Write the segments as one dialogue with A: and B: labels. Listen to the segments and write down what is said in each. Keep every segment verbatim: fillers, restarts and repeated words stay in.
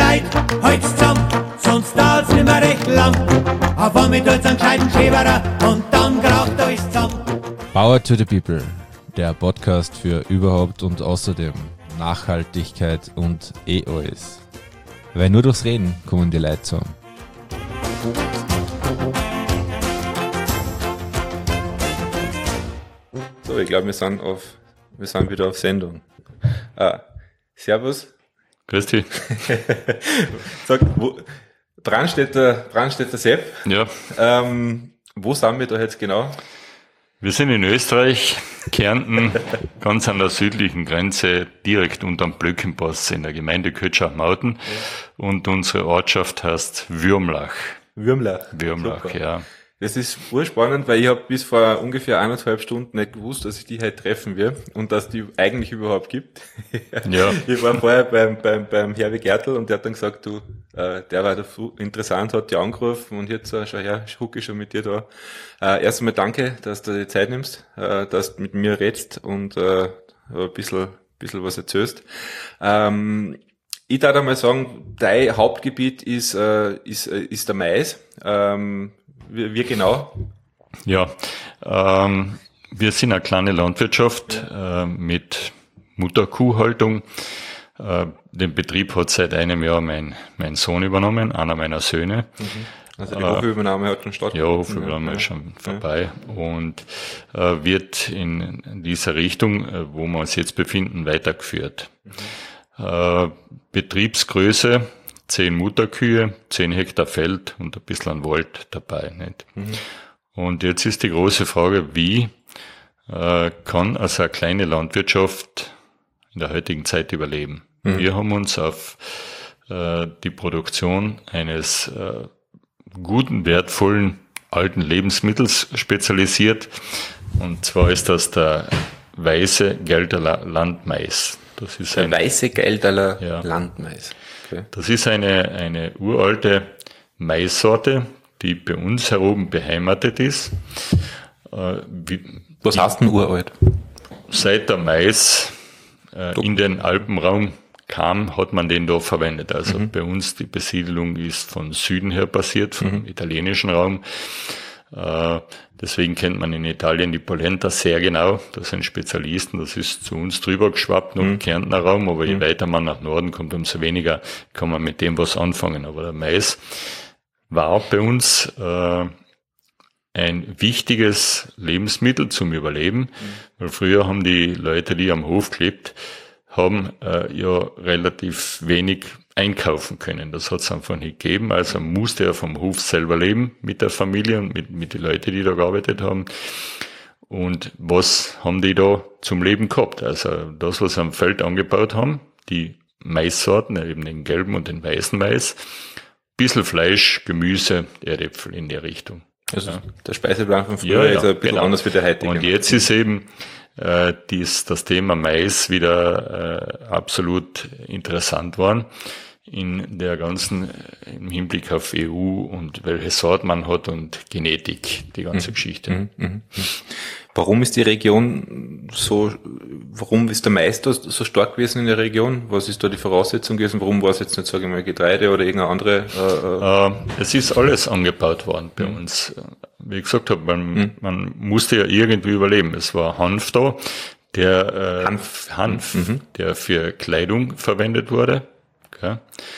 A: Leid, halt's zusammen, sonst dauert's nimmer recht lang. Auf einmal tut's einen gescheiten Schäberer und dann kracht euch zusammen.
B: Power to the People, der Podcast für überhaupt und außerdem Nachhaltigkeit und eh alles. Weil nur durchs Reden kommen die Leute zusammen.
C: So, ich glaube, wir sind auf, wir sind wieder auf Sendung. Ah, servus.
D: Grüß dich.
C: Sag, wo, Brandstätter, Brandstätter Sepp.
D: Ja.
C: Ähm, wo sind wir da jetzt genau?
D: Wir sind in Österreich, Kärnten, ganz an der südlichen Grenze, direkt unterm Blöckenpass in der Gemeinde Kötschach-Mauten. Ja. Und unsere Ortschaft heißt Würmlach.
C: Würmlach.
D: Würmlach, super. Ja.
C: Das ist urspannend, weil ich habe bis vor ungefähr eineinhalb Stunden nicht gewusst, dass ich die halt treffen werde und dass die eigentlich überhaupt gibt.
D: Ja.
C: Ich war vorher beim, beim, beim Herwig Gertl und der hat dann gesagt, du, äh, der war da interessant, hat dich angerufen und jetzt, äh, schau her, ich hucke schon mit dir da. Äh, erst einmal danke, dass du dir Zeit nimmst, äh, dass du mit mir redst und äh, ein bisschen, bisschen was erzählst. Ähm, ich darf einmal sagen, dein Hauptgebiet ist, äh, ist, äh, ist der Mais. Ähm, Wie, wie genau?
D: Ja, ähm, wir sind eine kleine Landwirtschaft äh, mit Mutterkuhhaltung. Äh, den Betrieb hat seit einem Jahr mein, mein Sohn übernommen, einer meiner Söhne.
C: Mhm. Also die Hofübernahme hat schon stattgefunden.
D: Ja, Hofübernahme ist schon vorbei und äh, wird in dieser Richtung, äh, wo wir uns jetzt befinden, weitergeführt. Mhm. Äh, Betriebsgröße: Zehn Mutterkühe, zehn Hektar Feld und ein bisschen an Wald dabei. Nicht? Mhm. Und jetzt ist die große Frage, wie äh, kann also eine kleine Landwirtschaft in der heutigen Zeit überleben? Mhm. Wir haben uns auf äh, die Produktion eines äh, guten, wertvollen, alten Lebensmittels spezialisiert. Und zwar ist das der weiße Gelderler Landmais. Das ist
C: der
D: ein
C: weiße Gelderler
D: ja.
C: Landmais. Okay.
D: Das ist eine, eine uralte Maissorte, die bei uns hier oben beheimatet ist. Äh, wie,
C: Was
D: die,
C: heißt denn uralt?
D: Seit der Mais äh, in den Alpenraum kam, hat man den da verwendet. Also mhm. bei uns die Besiedelung ist von Süden her passiert, vom mhm. italienischen Raum. Äh, deswegen kennt man in Italien die Polenta sehr genau. Das sind Spezialisten, das ist zu uns drüber geschwappt, noch im mhm. Kärntner Raum, aber je mhm. weiter man nach Norden kommt, umso weniger kann man mit dem was anfangen. Aber der Mais war bei uns äh, ein wichtiges Lebensmittel zum Überleben, mhm. weil früher haben die Leute, die am Hof gelebt haben, äh, ja relativ wenig einkaufen können. Das hat es einfach nicht gegeben. Also musste er vom Hof selber leben mit der Familie und mit, mit den Leuten, die da gearbeitet haben. Und was haben die da zum Leben gehabt? Also das, was sie am Feld angebaut haben, die Maissorten, eben den gelben und den weißen Mais, bisschen Fleisch, Gemüse, Erdäpfel in der Richtung.
C: Also ja. Der Speiseplan von früher ja, ja, ist ein bisschen genau. anders wie der heutige.
D: Und jetzt ist eben äh, dies, das Thema Mais wieder äh, absolut interessant worden in der ganzen, im Hinblick auf E U und welche Sorte man hat und Genetik, die ganze mhm. Geschichte.
C: Mhm. Mhm. Warum ist die Region so, warum ist der Mais da so stark gewesen in der Region? Was ist da die Voraussetzung gewesen? Warum war es jetzt nicht, sage ich mal, Getreide oder irgendeine andere? Äh,
D: äh, es ist alles angebaut worden bei mhm. uns. Wie ich gesagt habe, man, mhm. man musste ja irgendwie überleben. Es war Hanf da, der äh, Hanf, Hanf mhm. der für Kleidung verwendet wurde. Okay.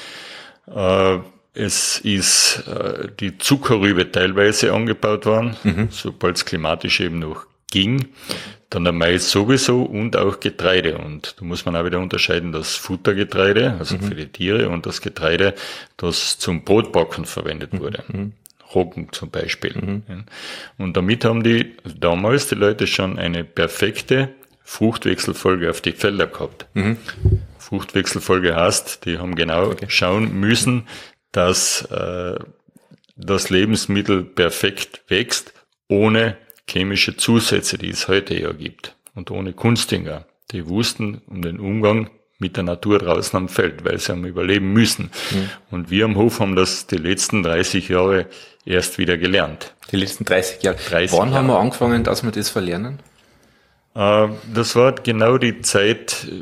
D: Äh, es ist äh, die Zuckerrübe teilweise angebaut worden, mhm. sobald es klimatisch eben noch ging. Dann der Mais sowieso und auch Getreide. Und da muss man auch wieder unterscheiden, das Futtergetreide, also mhm. für die Tiere, und das Getreide, das zum Brotbacken verwendet wurde. Mhm. Roggen zum Beispiel. Mhm. Und damit haben die damals die Leute schon eine perfekte Fruchtwechselfolge auf die Felder gehabt. Mhm. Fruchtwechselfolge heißt, die haben genau okay. schauen müssen, dass äh, das Lebensmittel perfekt wächst, ohne chemische Zusätze, die es heute ja gibt, und ohne Kunstdünger. Die wussten um den Umgang mit der Natur draußen am Feld, weil sie haben überleben müssen. Mhm. Und wir am Hof haben das die letzten dreißig Jahre erst wieder gelernt.
C: Die letzten dreißig Jahre.
D: dreißig
C: Wann
D: Jahre.
C: haben wir angefangen, dass wir das verlernen?
D: Das war genau die Zeit,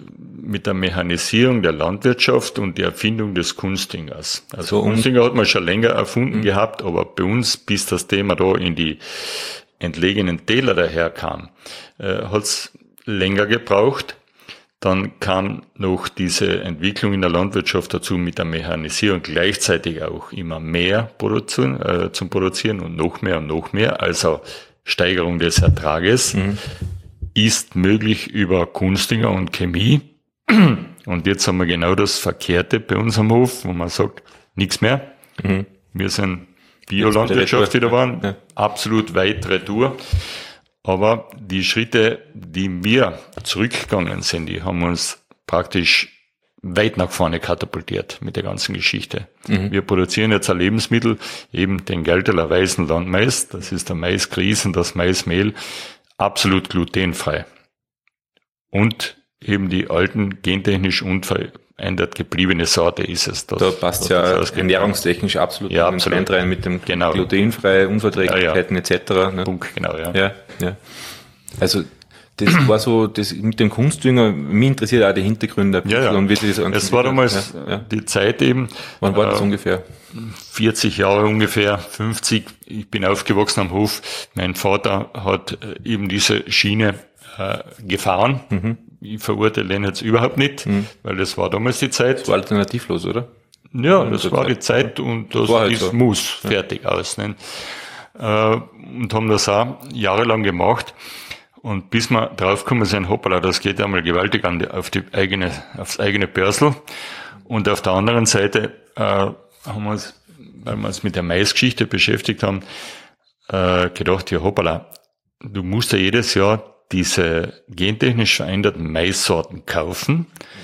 D: mit der Mechanisierung der Landwirtschaft und der Erfindung des Kunstdüngers. Also so, Kunstdünger hat man schon länger erfunden mhm. gehabt, aber bei uns, bis das Thema da in die entlegenen Täler daherkam, äh, hat es länger gebraucht. Dann kam noch diese Entwicklung in der Landwirtschaft dazu mit der Mechanisierung, gleichzeitig auch immer mehr produzieren, äh, zum Produzieren und noch mehr und noch mehr, also Steigerung des Ertrages, mhm. ist möglich über Kunstdünger und Chemie. Und jetzt haben wir genau das Verkehrte bei uns am Hof, wo man sagt, nichts mehr. Mhm. Wir sind Biolandwirtschaft wieder waren, ja. absolut weit retour. Aber die Schritte, die wir zurückgegangen sind, die haben uns praktisch weit nach vorne katapultiert mit der ganzen Geschichte. Mhm. Wir produzieren jetzt ein Lebensmittel, eben den Gelterler weißen Landmais, das ist der Maisgrieß und das Maismehl, absolut glutenfrei. Und eben die alten, gentechnisch unverändert gebliebene Sorte ist es. Das,
C: da passt ja ernährungstechnisch absolut,
D: ja, absolut
C: rein mit dem genau. glutenfrei, Unverträglichkeiten ja, ja. et cetera. Ne?
D: Punkt, genau, ja.
C: ja, ja. Also das war so, das mit dem Kunstdünger, mich interessiert auch die Hintergründe.
D: Ja, ja. Und wie das es war damals ja, ja. die Zeit eben.
C: Wann war das äh, ungefähr?
D: vierzig Jahre ungefähr, fünfzig. Ich bin aufgewachsen am Hof. Mein Vater hat eben diese Schiene äh, gefahren. Mhm. Ich verurteile ihn jetzt überhaupt nicht, mhm. weil das war damals die Zeit.
C: Das war alternativlos, oder?
D: Ja, das war Zeit. die Zeit und das
C: halt
D: ist
C: so.
D: muss fertig ja. aus. Ne? Äh, und haben das auch jahrelang gemacht. Und bis wir draufgekommen sind, hoppala, das geht einmal gewaltig an die, auf die eigene, aufs eigene Börsel. Und auf der anderen Seite äh, haben wir uns, weil wir uns mit der Maisgeschichte beschäftigt haben, äh, gedacht, ja hoppala, du musst ja jedes Jahr diese gentechnisch veränderten Maissorten kaufen.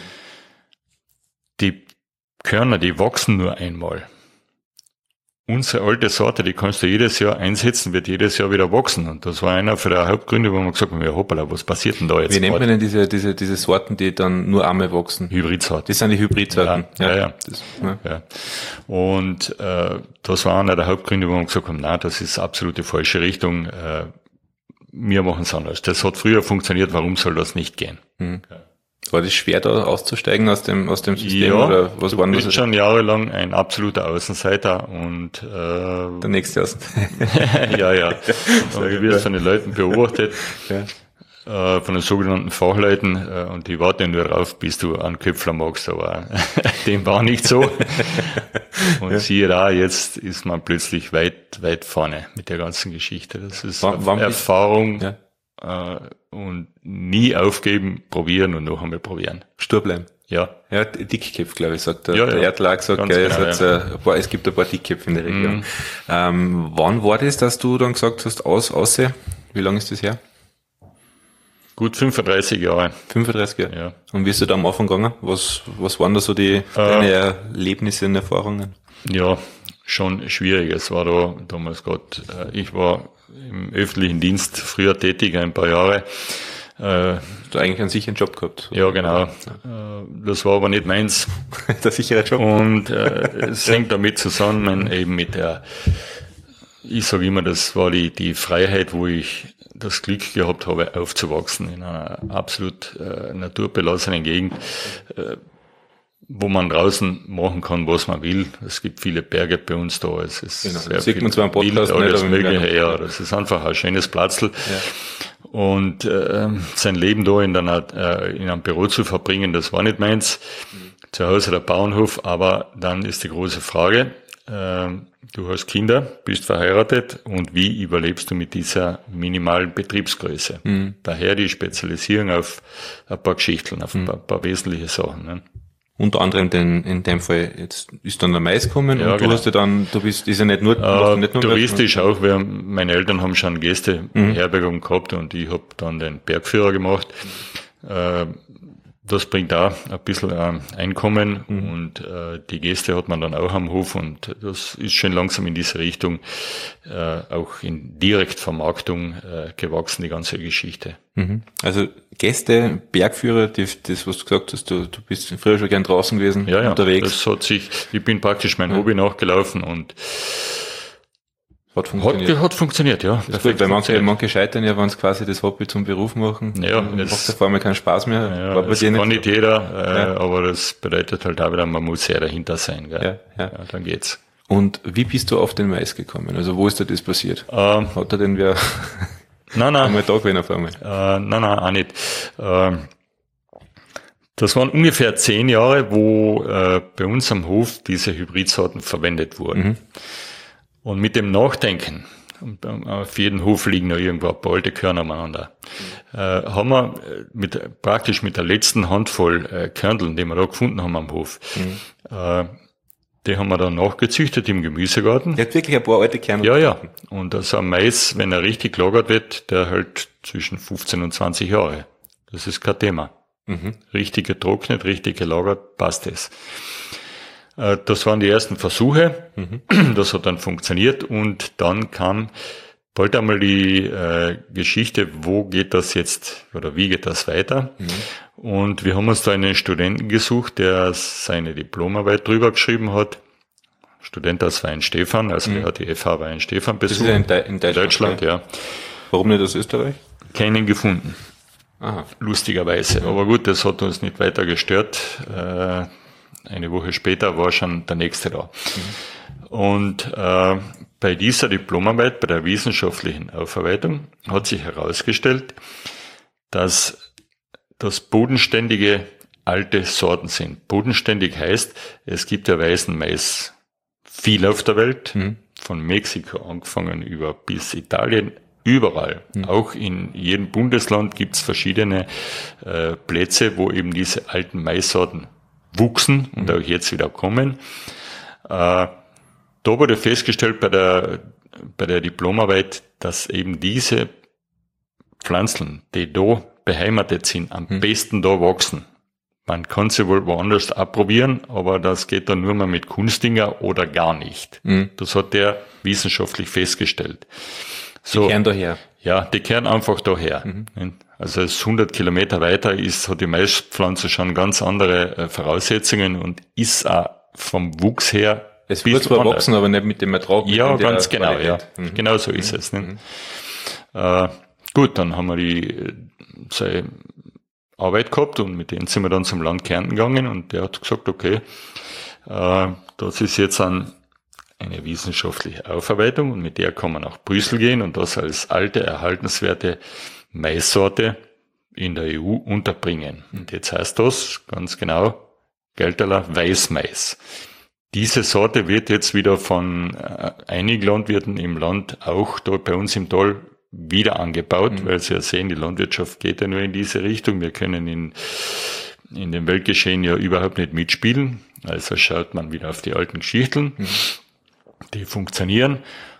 D: Die Körner, die wachsen nur einmal. Unsere alte Sorte, die kannst du jedes Jahr einsetzen, wird jedes Jahr wieder wachsen. Und das war einer der Hauptgründe, wo wir gesagt haben, ja hoppala, was passiert denn da jetzt?
C: Wie nennt man denn diese, diese, diese Sorten, die dann nur einmal wachsen?
D: Hybridsorten.
C: Das sind die Hybridsorten.
D: Ja, ja. ja. Das, ja. ja. Und äh, das war einer der Hauptgründe, wo wir gesagt haben, nein, das ist absolut die falsche Richtung. Äh, wir machen es anders. Das hat früher funktioniert, warum soll das nicht gehen?
C: Mhm. Ja. War das schwer, da auszusteigen aus dem aus dem System?
D: Ja,
C: oder was
D: du
C: waren
D: bist
C: das?
D: schon jahrelang ein absoluter Außenseiter und äh,
C: der nächste Außen.
D: ja, ja. Und du wirst von den Leuten beobachtet, ja. äh, von den sogenannten Fachleuten, äh, und die warten nur drauf, bis du einen Köpfler magst, aber dem war nicht so. Und ja. siehe da, jetzt ist man plötzlich weit, weit vorne mit der ganzen Geschichte. Das ist
C: war, war
D: Erfahrung. Ja. Und nie aufgeben, probieren und noch einmal probieren.
C: Stur bleiben.
D: Ja.
C: Ja, Dickköpfe, glaube ich, sagt der,
D: ja,
C: der
D: ja.
C: Erdlag, sagt,
D: Ganz
C: gell,
D: genau,
C: es,
D: ja.
C: ein paar, es gibt ein paar Dickköpfe in der Region.
D: Mhm.
C: Ähm, wann war das, dass du dann gesagt hast, aus, aussehen? Wie lange ist das her?
D: Gut fünfunddreißig Jahre.
C: fünfunddreißig Jahre?
D: Ja.
C: Und wie ist du da am Anfang gegangen? Was, was waren da so die, deine äh, Erlebnisse und Erfahrungen?
D: Ja, schon schwierig. Es war da damals gerade, ich war im öffentlichen Dienst früher tätig, ein paar Jahre.
C: Äh, Hast du eigentlich einen sicheren Job gehabt?
D: Ja, genau. Ja. Das war aber nicht meins.
C: Der sichere Job.
D: Und äh, es hängt damit zusammen, eben mit der, ich sage immer, das war die, die Freiheit, wo ich das Glück gehabt habe, aufzuwachsen in einer absolut äh, naturbelassenen Gegend. Äh, wo man draußen machen kann, was man will. Es gibt viele Berge bei uns da. Es ist
C: genau.
D: sehr
C: sieht
D: viel
C: man zwar am Podcast
D: Wild, alles
C: nicht,
D: Mögliche. Ja, das ist einfach ein schönes Platzl. Ja. Und äh, sein Leben da in, einer, äh, in einem Büro zu verbringen, das war nicht meins. Mhm. Zu Hause der Bauernhof, aber dann ist die große Frage, äh, du hast Kinder, bist verheiratet und wie überlebst du mit dieser minimalen Betriebsgröße? Mhm. Daher die Spezialisierung auf ein paar Geschichten, auf mhm. ein paar, paar wesentliche Sachen. Ne?
C: Unter anderem den, in dem Fall, jetzt ist dann der Mais gekommen ja, und du genau. hast ja dann, du bist, ist ja nicht nur,
D: äh,
C: nicht nur
D: touristisch auch, weil meine Eltern haben schon Gäste mhm. Herbergung gehabt und ich habe dann den Bergführer gemacht. Äh, das bringt auch ein bisschen äh, Einkommen mhm. und äh, die Gäste hat man dann auch am Hof und das ist schon langsam in diese Richtung äh, auch in Direktvermarktung äh, gewachsen, die ganze Geschichte.
C: Mhm. Also Gäste, Bergführer, die, das, was du gesagt hast, du, du bist früher schon gern draußen gewesen,
D: ja, ja,
C: unterwegs.
D: Das hat sich, ich bin praktisch mein ja. Hobby nachgelaufen und
C: Hat funktioniert.
D: Hat, hat funktioniert, ja.
C: Das ist gut, weil manche, manche scheitern ja, wenn sie quasi das Hobby zum Beruf machen.
D: Ja,
C: dann macht es auf einmal keinen Spaß mehr.
D: Ja,
C: War bei
D: das
C: dir
D: kann
C: nicht
D: nicht jeder, äh,
C: ja.
D: aber das bedeutet halt auch wieder, man muss sehr dahinter sein. Gell?
C: Ja, ja.
D: Ja, dann geht's.
C: Und wie bist du auf den Mais gekommen? Also wo ist dir das passiert?
D: Ähm,
C: Hat er denn wer
D: nein, nein.
C: einmal da gewesen auf einmal?
D: Äh, nein, nein, auch nicht. Ähm, das waren ungefähr zehn Jahre, wo äh, bei uns am Hof diese Hybridsorten verwendet wurden. Mhm. Und mit dem Nachdenken, auf jedem Hof liegen noch irgendwo ein paar alte Körner umeinander, mhm. äh, haben wir mit, praktisch mit der letzten Handvoll äh, Körneln, die wir da gefunden haben am Hof, mhm. äh, die haben wir dann nachgezüchtet im Gemüsegarten.
C: Der hat wirklich ein paar alte Kerne.
D: Ja, ja. Und so ein Mais, wenn er richtig gelagert wird, der hält zwischen fünfzehn und zwanzig Jahre. Das ist kein Thema. Mhm. Richtig getrocknet, richtig gelagert, passt es. Das waren die ersten Versuche. Mhm. Das hat dann funktioniert. Und dann kam bald einmal die äh, Geschichte, wo geht das jetzt oder wie geht das weiter? Mhm. Und wir haben uns da einen Studenten gesucht, der seine Diplomarbeit drüber geschrieben hat. Student aus Weinstefan, also mhm. der hat die F H Weinstefan besucht.
C: Das ist in, De- in Deutschland,
D: Deutschland, ja.
C: Warum nicht aus Österreich?
D: Keinen gefunden.
C: Aha.
D: Lustigerweise. Mhm. Aber gut, das hat uns nicht weiter gestört. Äh, eine Woche später war schon der nächste da. Mhm. Und äh, bei dieser Diplomarbeit, bei der wissenschaftlichen Aufarbeitung, hat sich herausgestellt, dass das bodenständige alte Sorten sind. Bodenständig heißt, es gibt ja weißen Mais viel auf der Welt, mhm. von Mexiko angefangen über bis Italien, überall. Mhm. Auch in jedem Bundesland gibt es verschiedene äh, Plätze, wo eben diese alten Maissorten wuchsen und mhm. auch jetzt wieder kommen. Äh, Da wurde festgestellt bei der, bei der Diplomarbeit, dass eben diese Pflanzen, die da beheimatet sind, am mhm. besten da wachsen. Man kann sie wohl woanders abprobieren, aber das geht dann nur mal mit Kunstdünger oder gar nicht. Mhm. Das hat der wissenschaftlich festgestellt.
C: So, die kehren daher.
D: Ja, die kehren einfach daher. Mhm. Also es hundert Kilometer weiter ist, hat die Maispflanze schon ganz andere Voraussetzungen und ist auch vom Wuchs her.
C: Es wird zwar wachsen, aber nicht mit dem Ertrag. Mit
D: ja, ganz genau, Qualität. ja. Mhm. Genau so ist mhm. es. Ne? Mhm. Äh, gut, dann haben wir die seine Arbeit gehabt und mit denen sind wir dann zum Land Kärnten gegangen und der hat gesagt, okay, äh, das ist jetzt ein, eine wissenschaftliche Aufarbeitung und mit der kann man nach Brüssel gehen und das als alte, erhaltenswerte Maissorte in der E U unterbringen. Und jetzt heißt das ganz genau Gelterler Weißmais. Diese Sorte wird jetzt wieder von äh, einigen Landwirten im Land, auch dort bei uns im Tal, wieder angebaut, mhm. weil Sie ja sehen, die Landwirtschaft geht ja nur in diese Richtung. Wir können in, in dem Weltgeschehen ja überhaupt nicht mitspielen. Also schaut man wieder auf die alten Geschichten. Mhm. Die funktionieren.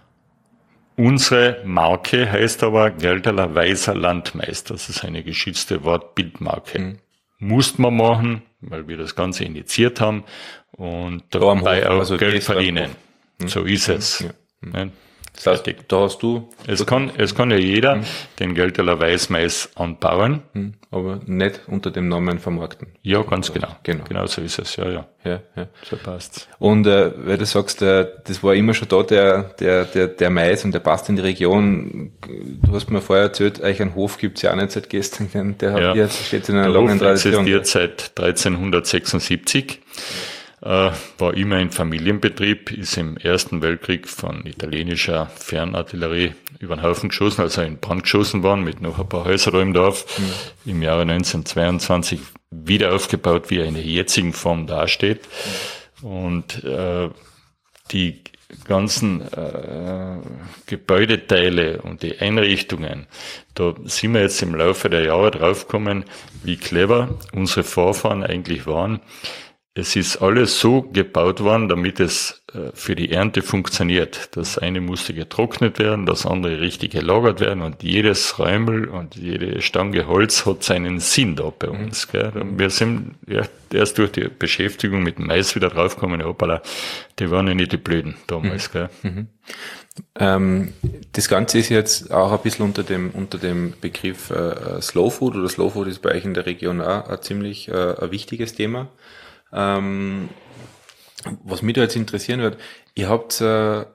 D: Unsere Marke heißt aber Gelterler Weißer Landmais. Das ist eine geschützte Wortbildmarke. Mhm. Mussten wir machen, weil wir das Ganze initiiert haben und dabei auch also Geld verdienen. Hm. So ist es. Ja. Hm.
C: Das heißt, da hast du...
D: Es kann, es kann ja jeder hm. den Gelterler Weißmais anbauen.
C: Hm. Aber nicht unter dem Namen vermarkten.
D: Ja, ganz genau.
C: Genau.
D: Genau so ist es, ja, ja.
C: Ja, ja.
D: So passt.
C: Und äh, weil du sagst, äh, das war immer schon da, der, der, der, der Mais und der passt in die Region. Du hast mir vorher erzählt, euch einen Hof gibt's ja auch nicht seit gestern. Der
D: ja.
C: hat jetzt, steht in einer
D: der
C: langen
D: Hof
C: Tradition.
D: existiert seit dreizehnhundertsechsundsiebzig. Äh, war immer ein Familienbetrieb, ist im Ersten Weltkrieg von italienischer Fernartillerie über den Haufen geschossen, also in Brand geschossen worden, mit noch ein paar Häusern da im Dorf. Mhm. Im Jahre neunzehnhundertzweiundzwanzig wieder aufgebaut, wie er in der jetzigen Form dasteht. Mhm. Und äh, die ganzen äh, Gebäudeteile und die Einrichtungen, da sind wir jetzt im Laufe der Jahre draufgekommen, wie clever unsere Vorfahren eigentlich waren. Es ist alles so gebaut worden, damit es äh, für die Ernte funktioniert. Das eine musste getrocknet werden, das andere richtig gelagert werden und jedes Räumel und jede Stange Holz hat seinen Sinn da bei uns. Gell? Wir sind ja, erst durch die Beschäftigung mit dem Mais wieder draufgekommen, hoppala, die waren ja nicht die Blöden damals.
C: Mhm. Gell? Mhm. Ähm, das Ganze ist jetzt auch ein bisschen unter dem unter dem Begriff äh, Slow Food, oder Slow Food ist bei euch in der Region auch ein ziemlich äh, ein wichtiges Thema. Ähm, was mich da jetzt interessieren wird, ihr habt äh,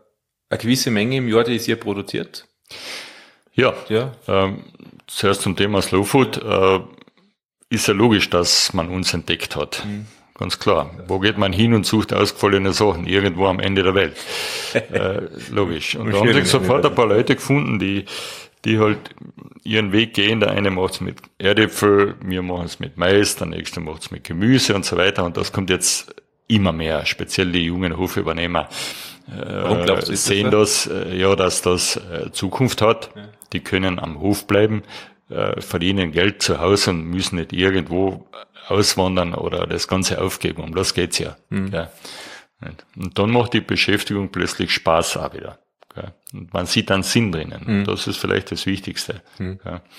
C: eine gewisse Menge im Jahr, die ist hier produziert?
D: Ja,
C: Ja.
D: Ähm, zuerst zum Thema Slow Food. Äh, ist ja logisch, dass man uns entdeckt hat. Mhm. Ganz klar. Wo geht man hin und sucht ausgefallene Sachen? Irgendwo am Ende der Welt. äh, logisch. Und da haben sich sofort ein paar Leute gefunden, die die halt ihren Weg gehen. Der eine macht es mit Erdäpfel, wir machen es mit Mais, der nächste macht es mit Gemüse und so weiter. Und das kommt jetzt immer mehr, speziell die jungen Hofübernehmer äh, sehen das, äh, ja, dass das äh, Zukunft hat. Ja. Die können am Hof bleiben, äh, verdienen Geld zu Hause und müssen nicht irgendwo auswandern oder das Ganze aufgeben. Um das geht's ja. Mhm. Ja. Und dann macht die Beschäftigung plötzlich Spaß auch wieder. Ja. Und man sieht dann Sinn drinnen. Mhm. Das ist vielleicht das Wichtigste. Mhm.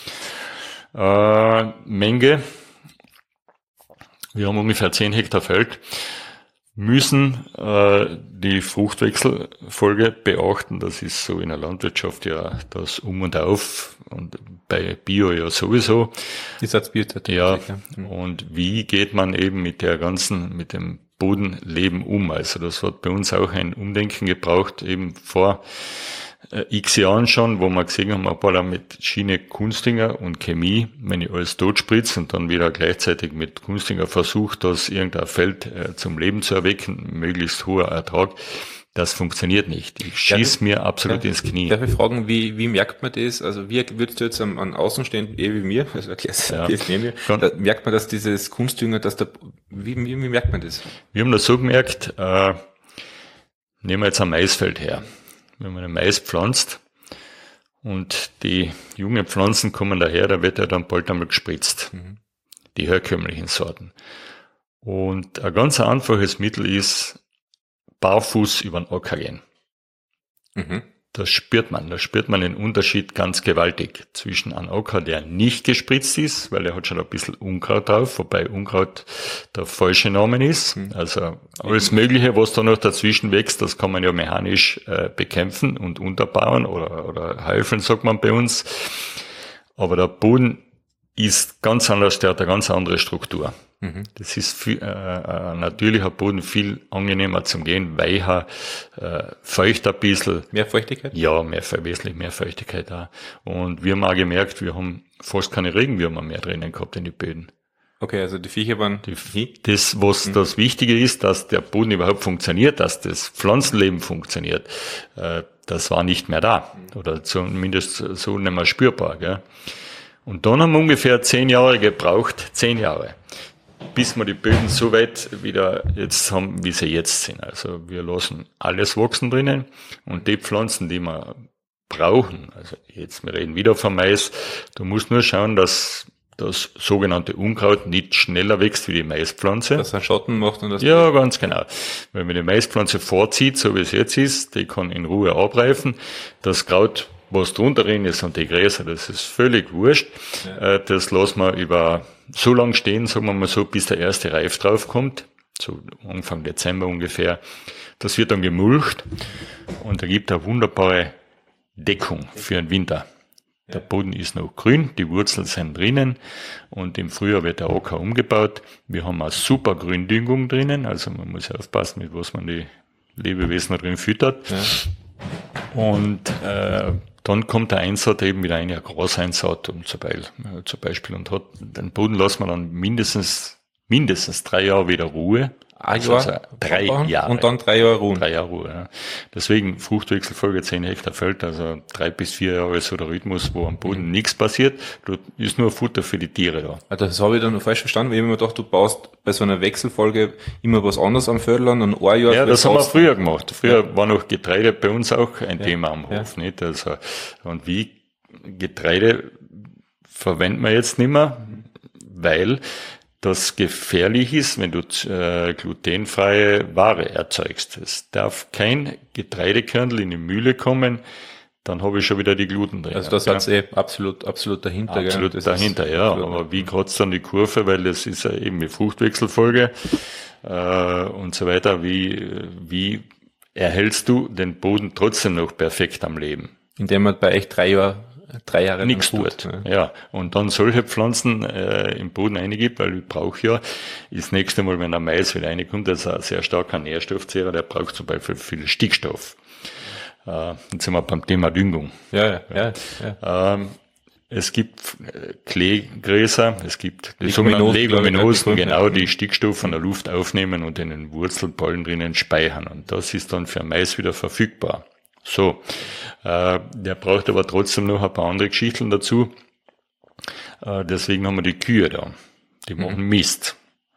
D: Ja. Äh, Menge. Wir haben ungefähr zehn Hektar Feld. Müssen äh, die Fruchtwechselfolge beachten. Das ist so in der Landwirtschaft ja das Um und Auf und bei Bio ja sowieso.
C: Ist als Bio
D: ja. Mhm. Und wie geht man eben mit der ganzen, mit dem Bodenleben um? Also das hat bei uns auch ein Umdenken gebraucht, eben vor äh, x Jahren schon, wo wir gesehen haben, ein paar mit Schiene Kunstdünger und Chemie, wenn ich alles totspritze und dann wieder gleichzeitig mit Kunstdünger versucht, das irgendein Feld äh, zum Leben zu erwecken, möglichst hoher Ertrag, das funktioniert nicht. Ich schieß mir absolut
C: darf,
D: ins Knie.
C: Darf ich fragen, wie, wie merkt man das? Also wie würdest du jetzt an, an Außenstehenden, eh wie mir, also erklärst du das neben mir, da merkt man, dass dieses Kunstdünger, dass da, wie, wie, wie merkt man das?
D: Wir haben das so gemerkt, äh, nehmen wir jetzt ein Maisfeld her. Wenn man ein Mais pflanzt und die jungen Pflanzen kommen daher, da wird er dann bald einmal gespritzt. Mhm. Die herkömmlichen Sorten. Und ein ganz einfaches Mittel ist, barfuß über den Acker gehen. Mhm. Das spürt man. Da spürt man den Unterschied ganz gewaltig zwischen einem Acker, der nicht gespritzt ist, weil er hat schon ein bisschen Unkraut drauf, wobei Unkraut der falsche Name ist. Mhm. Also alles Mögliche, was da noch dazwischen wächst, das kann man ja mechanisch äh, bekämpfen und unterbauen oder, oder helfen, sagt man bei uns. Aber der Boden ist ganz anders, der hat eine ganz andere Struktur. Mhm. Das ist viel, äh, ein natürlicher Boden viel angenehmer zum Gehen, weicher, äh, feucht ein bisschen.
C: Mehr Feuchtigkeit?
D: Ja, mehr, wesentlich mehr Feuchtigkeit auch. Und wir haben auch gemerkt, wir haben fast keine Regenwürmer mehr drinnen gehabt in die Böden.
C: Okay, also die Viecher waren...
D: Die, das, was mhm. das Wichtige ist, dass der Boden überhaupt funktioniert, dass das Pflanzenleben funktioniert, äh, das war nicht mehr da. Mhm. Oder zumindest so nicht mehr spürbar. Gell? Und dann haben wir ungefähr zehn Jahre gebraucht, zehn Jahre, bis wir die Böden so weit wieder jetzt haben, wie sie jetzt sind. Also wir lassen alles wachsen drinnen und die Pflanzen, die wir brauchen, also jetzt, wir reden wieder vom Mais, du musst nur schauen, dass das sogenannte Unkraut nicht schneller wächst wie die Maispflanze.
C: Dass er Schatten macht und das...
D: Ja, ganz genau. Wenn man die Maispflanze vorzieht, so wie es jetzt ist, die kann in Ruhe abreifen. Das Kraut, was drunter drin ist und die Gräser, das ist völlig wurscht. Ja. Das lassen wir über so lang stehen, sagen wir mal so, bis der erste Reif draufkommt, so Anfang Dezember ungefähr. Das wird dann gemulcht und da gibt eine wunderbare Deckung für den Winter. Der Boden ist noch grün, die Wurzeln sind drinnen und im Frühjahr wird der Acker umgebaut. Wir haben eine super Gründüngung drinnen, also man muss aufpassen, mit was man die Lebewesen drin füttert. Ja. Und äh, dann kommt der Einsaat eben wieder ein, ein Graseinsaat um zum Beispiel, äh, zum Beispiel und hat den Boden lassen wir dann mindestens mindestens drei Jahre wieder Ruhe.
C: Ein Jahr, also
D: drei Jahre.
C: Und dann drei Jahre Ruhe.
D: Drei Jahre Ruhe, ja. Deswegen Fruchtwechselfolge zehn Hektar Feld, also drei bis vier Jahre ist so der Rhythmus, wo am Boden mhm. nichts passiert. Da ist nur Futter für die Tiere da.
C: Also das habe ich dann falsch verstanden, weil ich mir gedacht, du baust bei so einer Wechselfolge immer was anderes am Feldl an und ein Jahr...
D: Ja, das haben wir früher gemacht. Früher ja. war noch Getreide bei uns auch ein ja. Thema am Hof, ja. nicht? Also, und wie Getreide verwenden wir jetzt nicht mehr, weil das gefährlich ist, wenn du äh, glutenfreie Ware erzeugst. Es darf kein Getreidekernel in die Mühle kommen, dann habe ich schon wieder die Gluten drin.
C: Also das ja. eh absolut, absolut dahinter.
D: Absolut gell? dahinter, ja. Absolut. Aber wie kratzt dann die Kurve, weil das ist ja eben die Fruchtwechselfolge äh, und so weiter. Wie, wie erhältst du den Boden trotzdem noch perfekt am Leben?
C: Indem man bei echt drei Jahren drei Jahre
D: nichts tut. Ja. ja, und dann solche Pflanzen äh, im Boden eingibt, weil ich brauche ja das nächste Mal, wenn der Mais wieder reinkommt, das ist ein sehr starker Nährstoffzehrer, der braucht zum Beispiel viel Stickstoff. Äh, jetzt sind wir beim Thema Düngung.
C: Ja, ja, ja. ja.
D: Ähm, es gibt Kleegräser, es gibt die sogenannten Leguminosen, genau, die Stickstoff von der Luft aufnehmen und in den Wurzelballen drinnen speichern. Und das ist dann für Mais wieder verfügbar. So, äh, der braucht aber trotzdem noch ein paar andere Geschichten dazu. Äh, deswegen haben wir die Kühe da. Die machen mhm. Mist.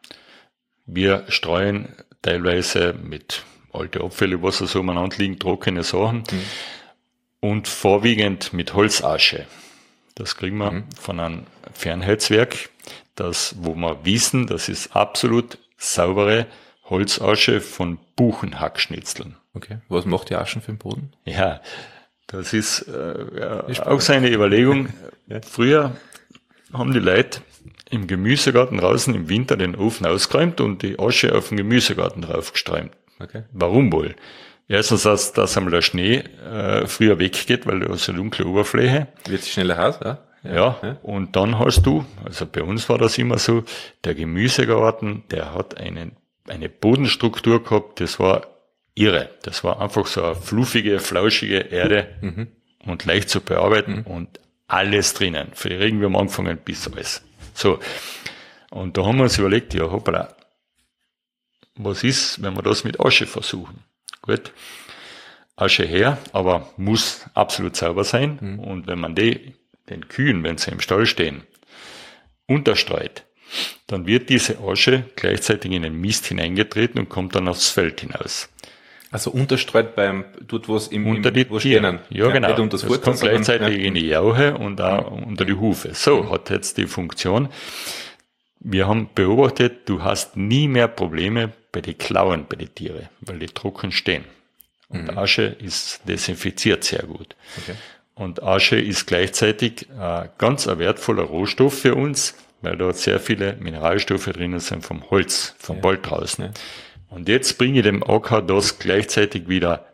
D: Wir streuen teilweise mit alte Abfälle, was so umeinander liegen, trockene Sachen mhm. und vorwiegend mit Holzasche. Das kriegen wir mhm. von einem Fernheitswerk, das, wo wir wissen, das ist absolut saubere Holzasche von Buchenhackschnitzeln.
C: Okay. Was macht die Aschen für den Boden?
D: Ja, das ist äh, ja, auch seine Überlegung. ja. Früher haben die Leute im Gemüsegarten draußen im Winter den Ofen ausgeräumt und die Asche auf den Gemüsegarten draufgesträumt. Okay. Warum wohl? Erstens, dass, dass einmal der Schnee äh, früher weggeht, weil du hast eine dunkle Oberfläche.
C: Wird sich schneller heiß, ja?
D: Ja, ja, ja. Und dann hast du, also bei uns war das immer so, der Gemüsegarten, der hat einen, eine Bodenstruktur gehabt, das war irre. Das war einfach so eine fluffige, flauschige Erde mhm. und leicht zu bearbeiten mhm. und alles drinnen. Für die Regen wir am Anfang bis alles. So. Und da haben wir uns überlegt, ja, hoppala, was ist, wenn wir das mit Asche versuchen? Gut, Asche her, aber muss absolut sauber sein. Mhm. Und wenn man die, den Kühen, wenn sie im Stall stehen, unterstreut, dann wird diese Asche gleichzeitig in den Mist hineingetreten und kommt dann aufs Feld hinaus.
C: Also unterstreut beim, dort wo es im,
D: unter die
C: wo stehen.
D: Ja, genau.
C: Nicht unter das, das
D: kommt gleichzeitig ja. in die Jauche und auch
C: mhm.
D: unter die Hufe. So, hat jetzt die Funktion. Wir haben beobachtet, du hast nie mehr Probleme bei den Klauen bei den Tieren, weil die trocken stehen. Und mhm. Asche ist desinfiziert sehr gut. Okay. Und Asche ist gleichzeitig äh, ganz ein wertvoller Rohstoff für uns, weil dort sehr viele Mineralstoffe drinnen sind vom Holz, vom ja. Wald draußen. Ja. Und jetzt bringe ich dem Acker das gleichzeitig wieder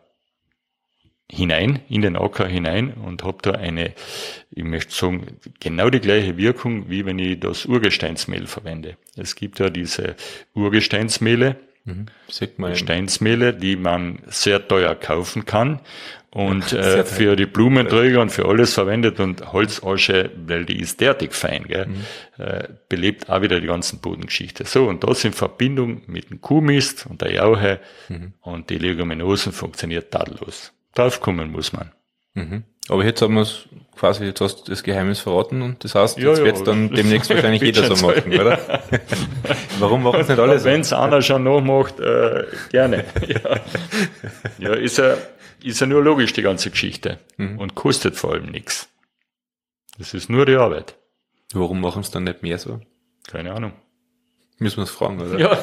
D: hinein, in den Acker hinein und habe da eine, ich möchte sagen, genau die gleiche Wirkung, wie wenn ich das Urgesteinsmehl verwende. Es gibt ja diese Urgesteinsmehle, mhm. Gesteinsmehle, die man sehr teuer kaufen kann und äh, für die Blumenträger und für alles verwendet und Holzasche, weil die ist derartig fein, gell, mhm. äh, belebt auch wieder die ganzen Bodengeschichte. So, und das in Verbindung mit dem Kuhmist und der Jauche mhm. und die Leguminosen funktioniert tadellos. Draufkommen muss man.
C: Mhm. Aber jetzt haben wir es quasi, jetzt hast du das Geheimnis verraten und das heißt, jetzt ja, ja, wird es dann demnächst wahrscheinlich jeder so machen, oder? Warum machen es nicht alle so?
D: Wenn es einer schon nachmacht, äh, gerne. ja, ja ist, ja, ist ja nur logisch, die ganze Geschichte. Mhm. Und kostet vor allem nichts. Das ist nur die Arbeit.
C: Warum machen es dann nicht mehr so?
D: Keine Ahnung.
C: Müssen wir es fragen, oder?
D: Ja.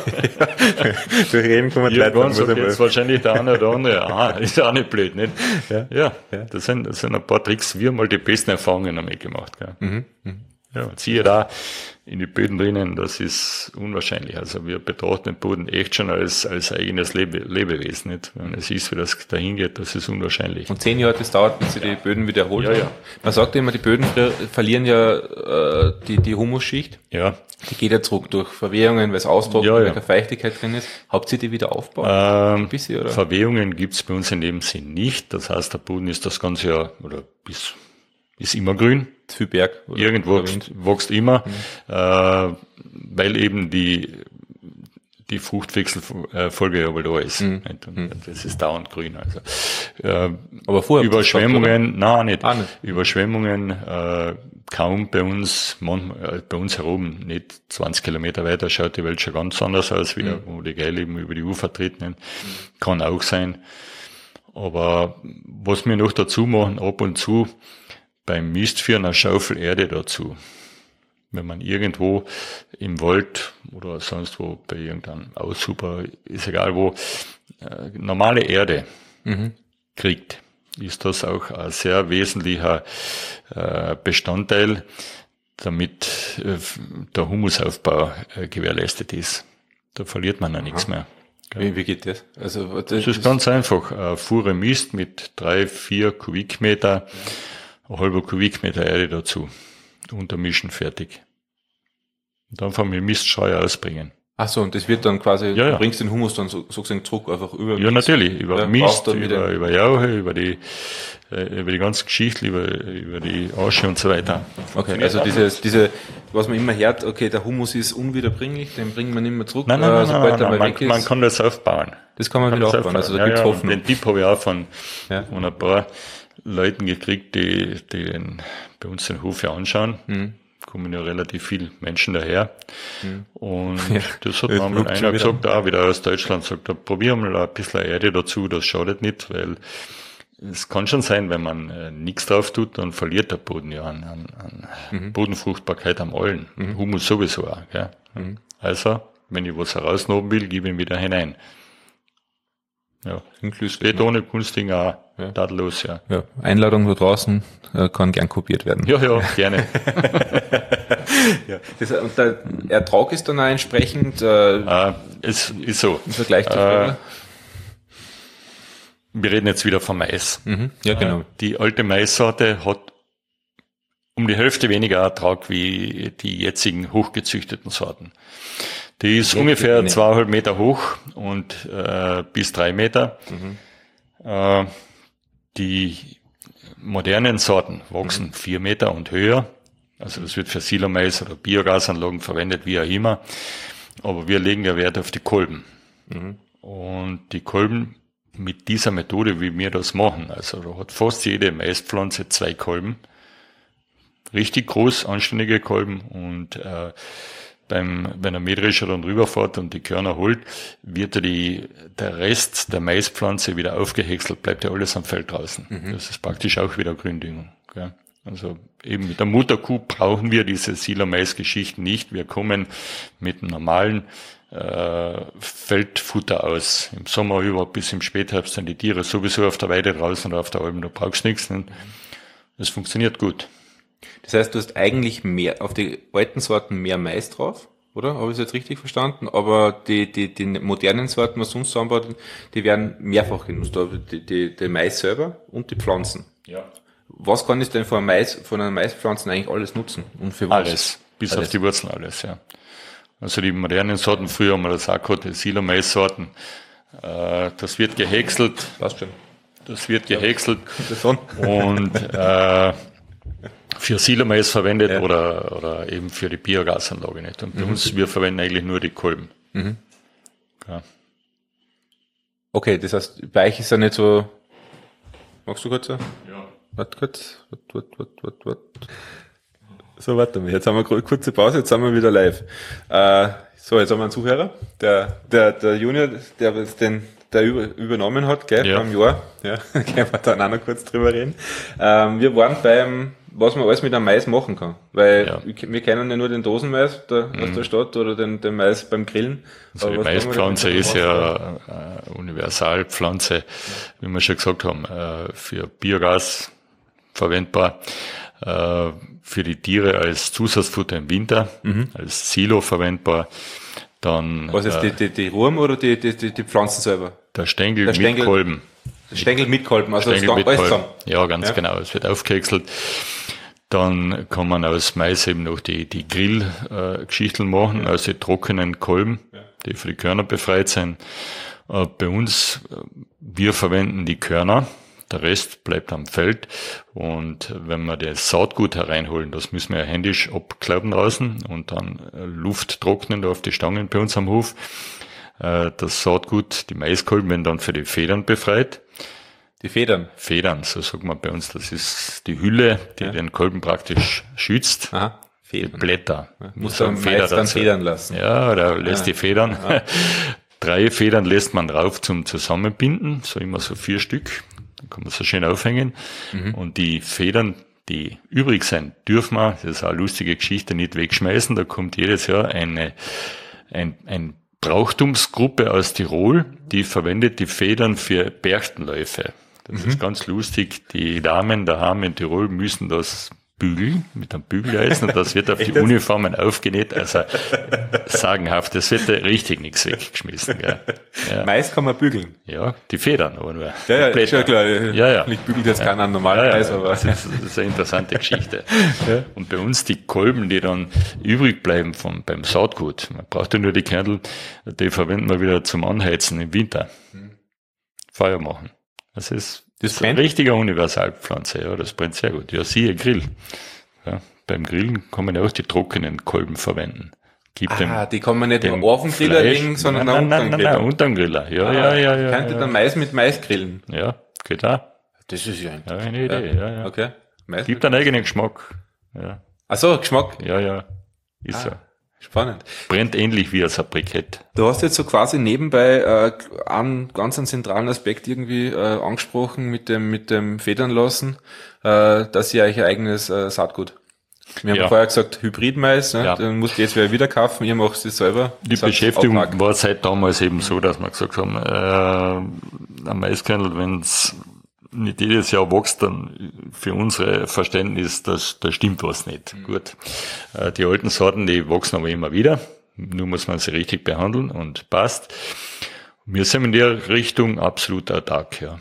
C: Durch jeden Kommentar.
D: Irgendwann sagt jetzt wahrscheinlich der eine oder andere, aha, ist auch nicht blöd, nicht? Ja. Ja. ja. Das sind, das sind ein paar Tricks. Wir haben mal die besten Erfahrungen damit gemacht, gell? Mhm. Mhm. Ja, und siehe da, in die Böden drinnen, das ist unwahrscheinlich. Also wir betrachten den Boden echt schon als, als eigenes Lebe, Lebewesen, nicht? Wenn es ist, wie das dahin geht, das ist unwahrscheinlich.
C: Und zehn Jahre, das dauert, bis sie die Böden wieder erholen.
D: Ja, ja.
C: Man sagt immer, die Böden verlieren ja äh, die, die Humusschicht.
D: Ja.
C: Die geht ja zurück durch Verwehungen, weil es austrocknet,
D: ja, ja.
C: weil keine Feuchtigkeit drin ist. Habt ihr die wieder aufgebaut?
D: Ähm, Ein bisschen, oder? Verwehungen gibt's bei uns in dem Sinn nicht. Das heißt, der Boden ist das ganze Jahr, oder bis, ist immer grün.
C: Viel Berg.
D: Oder Irgendwo wächst, wächst immer, mhm. äh, weil eben die, die Fruchtwechselfolge ja wohl da ist. Mhm. Und das ist dauernd grün. Also, äh,
C: aber vorher
D: Überschwemmungen, nein, nicht. Ah, nicht. Überschwemmungen, äh, kaum bei uns, manchmal, bei uns herum, nicht zwanzig Kilometer weiter, schaut die Welt schon ganz anders aus, wieder, mhm. wo die Gäule eben über die Ufer treten. Mhm. Kann auch sein. Aber was wir noch dazu machen, ab und zu, beim Mistführen eine Schaufel Erde dazu. Wenn man irgendwo im Wald oder sonst wo bei irgendeinem Aushuber, ist egal wo, äh, normale Erde mhm. kriegt, ist das auch ein sehr wesentlicher äh, Bestandteil, damit äh, der Humusaufbau äh, gewährleistet ist. Da verliert man ja nichts mehr.
C: Wie, wie geht das? Also,
D: das, das ist ganz einfach. Eine Fuhre Mist mit drei, vier Kubikmeter, ein halber Kubikmeter Erde dazu. Untermischen, fertig. Und dann von mir Miststreuer ausbringen.
C: Ach so, und das wird dann quasi,
D: ja, ja.
C: du bringst den Humus dann so, sozusagen zurück, einfach über
D: Ja,
C: Mist.
D: natürlich, über
C: ja,
D: Mist, über, über Jauche, über die, äh, über die ganze Geschichte, über, über die Asche und so weiter.
C: Okay, also dieses, diese, was man immer hört, okay, der Humus ist unwiederbringlich, den bringt man nicht mehr zurück,
D: nein, nein, nein,
C: äh, sobald
D: nein,
C: er mal
D: man,
C: weg ist.
D: man kann das aufbauen.
C: Das kann man
D: kann
C: wieder
D: das
C: aufbauen, also da
D: ja,
C: gibt's
D: ja,
C: Hoffnung.
D: Den Tipp habe ich auch von,
C: ja.
D: von ein paar Leuten gekriegt, die, die den, bei uns den Hof ja anschauen. Mhm. Kommen ja relativ viele Menschen daher. Mhm. Und ja, das hat mir mal einer gesagt, auch wieder aus Deutschland, sagt, da probieren wir mal ein bisschen Erde dazu, das schadet nicht, weil es kann schon sein, wenn man äh, nichts drauf tut, dann verliert der Boden ja an, an, an mhm. Bodenfruchtbarkeit am Allen. Mhm. Humus sowieso auch. Gell? Mhm. Also, wenn ich was herausnehmen will, gebe ich ihn wieder hinein. Ja, inklusive geht ohne Kunstding auch ja. tadellos, ja.
C: ja. Einladung da draußen äh, kann gern kopiert werden.
D: Ja, ja, gerne.
C: ja. Das, und der Ertrag ist dann auch entsprechend äh,
D: äh, es ist so.
C: Im Vergleich zu
D: äh, wir reden jetzt wieder vom Mais.
C: Mhm. Ja, genau.
D: Äh, die alte Maissorte hat um die Hälfte weniger Ertrag wie die jetzigen hochgezüchteten Sorten. Die ist ja, ungefähr zweieinhalb Meter hoch und äh, bis drei Meter. Mhm. Äh, die modernen Sorten wachsen mhm. vier Meter und höher. Also das wird für Silomais oder Biogasanlagen verwendet, wie auch immer. Aber wir legen ja Wert auf die Kolben. Mhm. Und die Kolben mit dieser Methode, wie wir das machen, also da hat fast jede Maispflanze zwei Kolben. Richtig groß, anständige Kolben und äh, beim, wenn der Mähdrescher dann rüberfährt und die Körner holt, wird er die, der Rest der Maispflanze wieder aufgehäckselt, bleibt ja alles am Feld draußen. Mhm. Das ist praktisch auch wieder Gründüngung. Gell? Also eben mit der Mutterkuh brauchen wir diese Silo-Mais-Geschichten nicht. Wir kommen mit einem normalen äh, Feldfutter aus. Im Sommer über bis im Spätherbst sind die Tiere sowieso auf der Weide draußen oder auf der Alm, da brauchst du nichts. Das funktioniert gut.
C: Das heißt, du hast eigentlich mehr, auf die alten Sorten mehr Mais drauf, oder? Habe ich es jetzt richtig verstanden? Aber die, die, die modernen Sorten, was sonst anbaut, die werden mehrfach genutzt. Die, die, die Mais selber und die Pflanzen.
D: Ja.
C: Was kann ich denn von, Mais, von einer Maispflanzen eigentlich alles nutzen? Und für was?
D: Alles. Bis alles. Auf die Wurzeln alles, ja. Also die modernen Sorten, früher haben wir das auch gehabt, die Silo-Mais-Sorten, äh, das wird gehäckselt.
C: Passt schon.
D: Das wird gehäckselt. Und, äh, für Silomais verwendet ja. oder, oder eben für die Biogasanlage nicht. Und bei mhm. uns, wir verwenden eigentlich nur die Kolben. Mhm. Ja.
C: Okay, das heißt, bei euch ist ja nicht so, magst du kurz so?
D: Ja.
C: Warte kurz, warte, warte, warte, warte, warte. So, warte mal, jetzt haben wir eine kurze Pause, jetzt sind wir wieder live. Äh, so, jetzt haben wir einen Zuhörer, der, der, der Junior, der den, der über, übernommen hat, gell,
D: ja.
C: beim Jahr. Ja, können wir dann auch noch kurz drüber reden. Ähm, wir waren beim, was man alles mit einem Mais machen kann. Weil ja. wir kennen ja nur den Dosenmais da, mhm. aus der Stadt oder den, den Mais beim Grillen.
D: Also die Maispflanze ist ja eine Universalpflanze, wie wir schon gesagt haben, für Biogas verwendbar, für die Tiere als Zusatzfutter im Winter, mhm. als Silo verwendbar. Dann,
C: was ist äh, die, die, die Wurm oder die, die, die, die Pflanzen selber?
D: Der Stängel, der Stängel mit Kolben.
C: Der Stängel mit Kolben, also
D: Stängel
C: das
D: mit
C: alles
D: Kolben.
C: zusammen.
D: Ja, ganz
C: ja.
D: genau. Es wird aufgehäckselt. Dann kann man aus Mais eben noch die, die Grillgeschichten äh, machen, ja. also die trockenen Kolben, ja. die für die Körner befreit sind. Äh, bei uns, wir verwenden die Körner. Der Rest bleibt am Feld und wenn wir das Saatgut hereinholen, das müssen wir ja händisch abklauben draußen und dann Luft trocknen da auf die Stangen bei uns am Hof. Das Saatgut, die Maiskolben werden dann für die Federn befreit.
C: Die Federn?
D: Federn, so sagt man bei uns. Das ist die Hülle, die ja. den Kolben praktisch schützt.
C: Aha.
D: Federn. Die Blätter.
C: Ja. Muss man Feder dann federn lassen.
D: Ja, da lässt ja. die Federn. Ja. Drei Federn lässt man drauf zum Zusammenbinden, so immer so vier Stück. Dann kann man so schön aufhängen. Mhm. Und die Federn, die übrig sind, dürfen wir, das ist eine lustige Geschichte, nicht wegschmeißen. Da kommt jedes Jahr eine, ein, ein Brauchtumsgruppe aus Tirol, die verwendet die Federn für Berchtenläufe. Das mhm. ist ganz lustig. Die Damen daheim in Tirol müssen das Bügel, mit einem Bügeleisen und das wird auf die Uniformen aufgenäht, also sagenhaft, das wird da richtig nichts weggeschmissen. Gell. Ja.
C: Mais kann man bügeln.
D: Ja, die Federn aber nur.
C: Ja, ja, ist ja klar.
D: Ja, ja.
C: Ich bügel jetzt ja. keinen normalen
D: ja,
C: Mais,
D: ja,
C: aber...
D: Das ist, das ist eine interessante Geschichte. Ja. Und bei uns die Kolben, die dann übrig bleiben vom, beim Saatgut, man braucht ja nur die Kernel, die verwenden wir wieder zum Anheizen im Winter. Hm. Feuer machen. Das ist Das ist eine richtige Universalpflanze, ja, das brennt sehr gut. Ja, siehe Grill. Ja, beim Grillen kann man ja auch die trockenen Kolben verwenden. Gibt
C: ah, dem, die kann man nicht im Ofengriller legen, sondern
D: nein, nein, nein, nein, unterm Griller. Ja, ah, ja, ja, ja.
C: Könnte
D: ja.
C: dann Mais mit Mais grillen?
D: Ja, geht auch.
C: Das ist ja,
D: ja eine Idee, ja, ja. ja.
C: Okay. Mais
D: Gibt einen eigenen Geschmack. Ja.
C: Ach so, Geschmack?
D: Ja, ja. Ist
C: ah.
D: so.
C: Spannend.
D: Brennt ähnlich wie ein Brikett.
C: Du hast jetzt so quasi nebenbei äh, einen ganz einen zentralen Aspekt irgendwie äh, angesprochen mit dem mit dem Federn lassen, äh, dass ihr euch ein eigenes äh, Saatgut. Wir haben ja. vorher gesagt Hybridmais, ne? Ja. Dann musst du jetzt wieder kaufen, ihr macht es selber.
D: Die das Beschäftigung war seit damals eben so, dass wir gesagt haben, äh, ein Maiskernel, wenn es nicht jedes Jahr wächst, dann für unsere Verständnis, das, da stimmt was nicht. Mhm. Gut. Äh, die alten Sorten, die wachsen aber immer wieder. Nur muss man sie richtig behandeln und passt. Wir sind in der Richtung absolut autark, ja.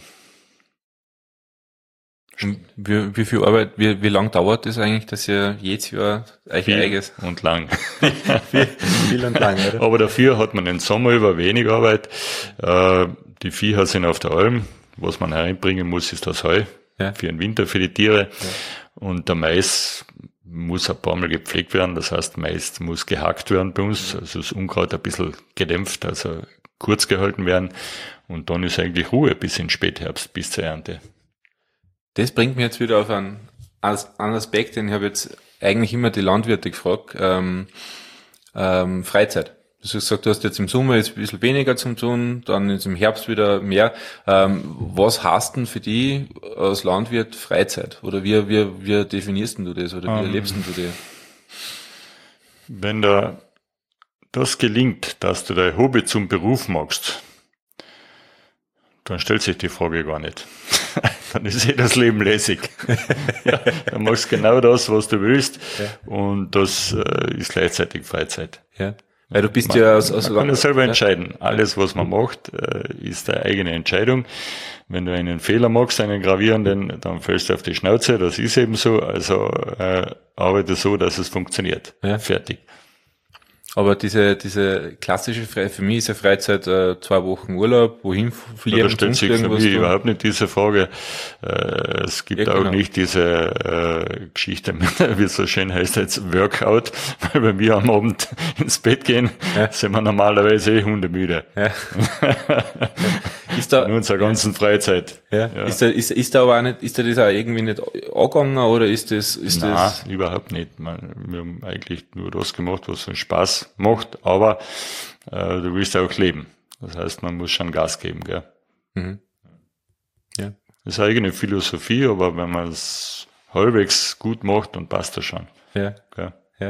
C: Wie, wie viel Arbeit, wie, wie lang dauert das eigentlich, dass ihr jedes Jahr euch
D: viel
C: eigenes?
D: Und lang.
C: viel, viel und lang, oder?
D: Aber dafür hat man den Sommer über wenig Arbeit. Äh, die Viecher sind auf der Alm. Was man hereinbringen muss, ist das Heu ja. für den Winter, für die Tiere. Ja. Und der Mais muss ein paar Mal gepflegt werden. Das heißt, Mais muss gehackt werden bei uns. Also das Unkraut ein bisschen gedämpft, also kurz gehalten werden. Und dann ist eigentlich Ruhe bis in Spätherbst, bis zur Ernte.
C: Das bringt mich jetzt wieder auf einen, einen Aspekt, den ich habe jetzt eigentlich immer die Landwirte gefragt. Ähm, ähm, Freizeit. Du hast gesagt, du hast jetzt im Sommer jetzt ein bisschen weniger zum tun, dann ist im Herbst wieder mehr. Ähm, was heißt denn für dich als Landwirt Freizeit? Oder wie, wie, wie definierst du das? Oder wie um, erlebst du das?
D: Wenn da das gelingt, dass du dein Hobby zum Beruf machst, dann stellt sich die Frage gar nicht. Dann ist eh das Leben lässig. Ja, dann machst du genau das, was du willst. Ja. Und das äh, ist gleichzeitig Freizeit.
C: Ja. Weil du bist
D: man,
C: ja aus, aus
D: man kann ja selber ja. entscheiden. Alles, was man macht, äh, ist eine eigene Entscheidung. Wenn du einen Fehler machst, einen gravierenden, dann fällst du auf die Schnauze. Das ist eben so. Also äh, arbeite so, dass es funktioniert. Ja. Fertig.
C: Aber diese diese klassische Freizeit, für mich ist ja Freizeit äh, zwei Wochen Urlaub, wohin fliegen?
D: Ja, da stellt sich für mich tun? Überhaupt nicht diese Frage. Äh, es gibt ja, auch genau. nicht diese äh, Geschichte, wie es so schön heißt, jetzt Workout, weil wenn wir am Abend ins Bett gehen, ja. sind wir normalerweise eh hundemüde. Ja. Ist da, in unserer ganzen ja. Freizeit.
C: Ja. Ja. Ist da, ist, ist da aber auch nicht, ist da das auch irgendwie nicht angegangen oder ist das, ist
D: Nein,
C: das?
D: Überhaupt nicht. Man, wir haben eigentlich nur das gemacht, was uns Spaß macht, aber äh, du willst auch leben. Das heißt, man muss schon Gas geben, gell? Mhm. Ja. Das ist eine eigene Philosophie, aber wenn man es halbwegs gut macht, dann passt das schon.
C: Ja. Gell? Ja.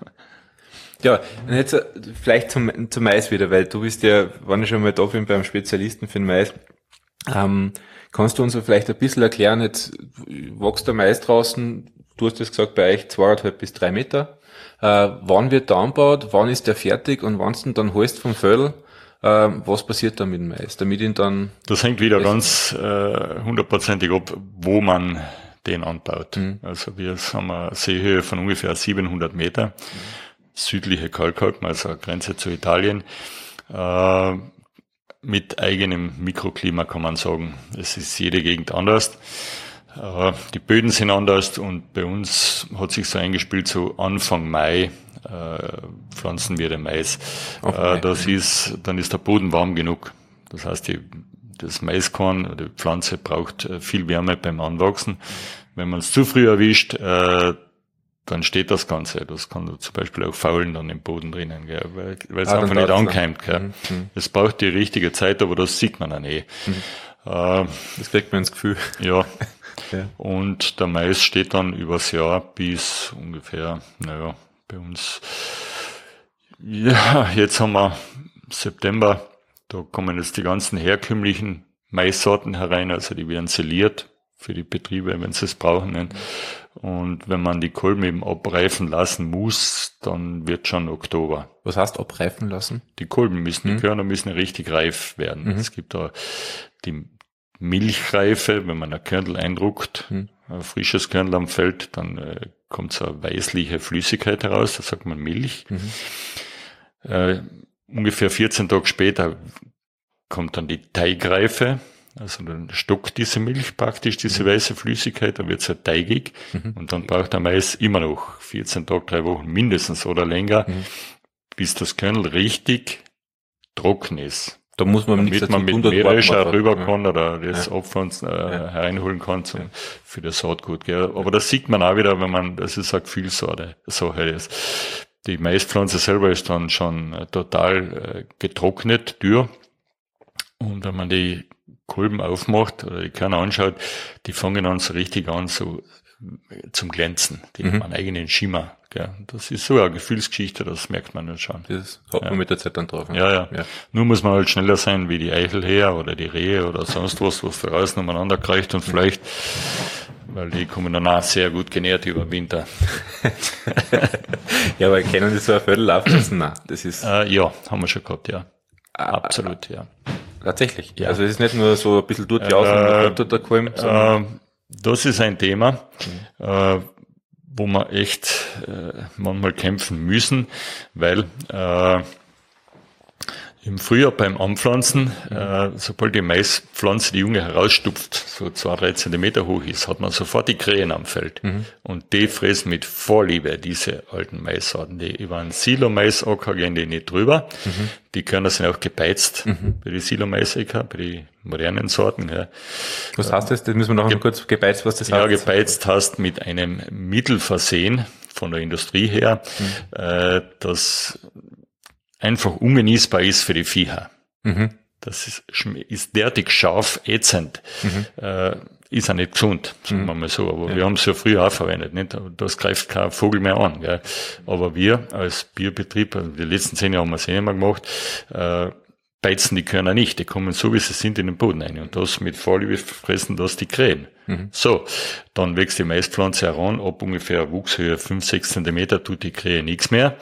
C: Ja, und jetzt vielleicht zum, zum Mais wieder, weil du bist ja, wenn ich schon mal da bin, beim Spezialisten für den Mais, ähm, kannst du uns vielleicht ein bisschen erklären, jetzt wächst der Mais draußen, du hast das gesagt, bei euch zweieinhalb bis drei Meter, äh, wann wird der angebaut, wann ist der fertig und wann du ihn dann holst vom Födel, äh, was passiert da mit dem Mais, damit ihn dann...
D: Das hängt wieder ganz äh, hundertprozentig ab, wo man den anbaut. Mhm. Also wir haben eine Seehöhe von ungefähr siebenhundert Meter. Mhm. Südliche Kalkalpen, also Grenze zu Italien, äh, mit eigenem Mikroklima kann man sagen. Es ist jede Gegend anders. Äh, die Böden sind anders und bei uns hat sich so eingespielt, so Anfang Mai äh, pflanzen wir den Mais. Äh, das ist, dann ist der Boden warm genug. Das heißt, die, das Maiskorn, die Pflanze braucht viel Wärme beim Anwachsen. Wenn man es zu früh erwischt, äh, dann steht das Ganze. Das kann zum Beispiel auch faulen dann im Boden drinnen, gell, weil, weil es ah, einfach nicht ankeimt. Gell. Mhm. Es braucht die richtige Zeit, aber das sieht man dann eh. Mhm.
C: Äh, das kriegt man ins Gefühl.
D: Ja. ja. Und der Mais steht dann übers Jahr bis ungefähr, naja, bei uns, ja, jetzt haben wir September, da kommen jetzt die ganzen herkömmlichen Maissorten herein, also die werden seliert für die Betriebe, wenn sie es brauchen. Nicht? Und wenn man die Kolben eben abreifen lassen muss, dann wird schon Oktober.
B: Was heißt abreifen lassen?
D: Die Kolben müssen,
B: Mhm.
D: die Körner müssen richtig reif werden.
B: Mhm.
D: Es gibt da die Milchreife, wenn man ein Kernel eindruckt,
B: Mhm.
D: ein frisches Kernel am Feld, dann äh, kommt so eine weißliche Flüssigkeit heraus, das sagt man Milch.
B: Mhm.
D: Äh, ungefähr vierzehn Tage später kommt dann die Teigreife, also dann stockt diese Milch praktisch, diese
B: Mhm.
D: weiße Flüssigkeit, dann wird es ja teigig
B: Mhm.
D: und dann braucht der Mais immer noch vierzehn Tage, drei Wochen mindestens oder länger,
B: Mhm.
D: bis das Kernel richtig trocken ist.
B: Da muss man nichts
D: Damit man
B: dazu
D: mit
B: tun, dort
D: Mährescher
B: warten wir
D: rüber
B: drauf.
D: kann oder das
B: Ja.
D: Opfern äh,
B: Ja.
D: hereinholen kann zum,
B: Ja.
D: für das Saatgut. Gell. Aber das sieht man auch wieder, wenn man, das ist eine Gefühlssache. Sache ist. Die Maispflanze selber ist dann schon äh, total äh, getrocknet, dürr. Und wenn man die Kolben aufmacht oder die Körner anschaut, die fangen dann so richtig an, so äh, zum Glänzen. Die
B: Mhm.
D: haben einen eigenen Schimmer. Gell. Das ist so eine Gefühlsgeschichte, das merkt man dann schon.
B: Das hat man
D: Ja.
B: mit der Zeit dann drauf.
D: Ja, ja,
B: ja.
D: Nur muss man halt schneller sein wie die Eichelhäher oder die Rehe oder sonst was, was für außen umeinander kreucht und vielleicht, weil die kommen dann auch sehr gut genährt über den Winter.
B: Ja, aber können die so ein Viertel laufen lassen? Nein, das ist
D: Äh, ja, haben wir schon gehabt, ja. Absolut, ja.
B: tatsächlich.
D: Ja.
B: Also es ist nicht nur so ein bisschen dort die Außen
D: Äh,
B: und dort der Kolm, sondern
D: Äh, das ist ein Thema, äh, wo wir echt äh, manchmal kämpfen müssen, weil äh, im Frühjahr beim Anpflanzen, äh, sobald die Maispflanze, die Junge herausstupft, so zwei, drei Zentimeter hoch ist, hat man sofort die Krähen am Feld.
B: Mhm.
D: Und die fressen mit Vorliebe diese alten Maissorten. Die über einen Silo-Maisacker gehen die nicht drüber.
B: Mhm.
D: Die Körner sind auch gebeizt
B: Mhm.
D: bei den Silo-Maisäcker, bei den modernen Sorten. Ja.
B: was heißt das? Das müssen wir noch mal kurz gebeizt, was das
D: Ja,
B: heißt.
D: gebeizt hast mit einem Mittel versehen, von der Industrie her,
B: Mhm.
D: äh, das einfach ungenießbar ist für die Viecher.
B: Mhm.
D: Das ist, schm- ist derartig scharf, ätzend,
B: Mhm.
D: äh, ist auch nicht gesund, sagen
B: Mhm.
D: wir mal so. Aber
B: Ja.
D: wir haben es ja früher auch verwendet, nicht? Das greift kein Vogel mehr an. Gell? Aber wir als Biobetrieb, also die letzten zehn Jahre haben wir es eh nicht mehr gemacht, äh, beizen die Körner nicht. Die kommen so, wie sie sind, in den Boden rein. Und das mit Vorliebe fressen das die Krähen.
B: Mhm.
D: So, dann wächst die Maispflanze heran, ab ungefähr Wuchshöhe fünf, sechs Zentimeter tut die Krähe nichts mehr.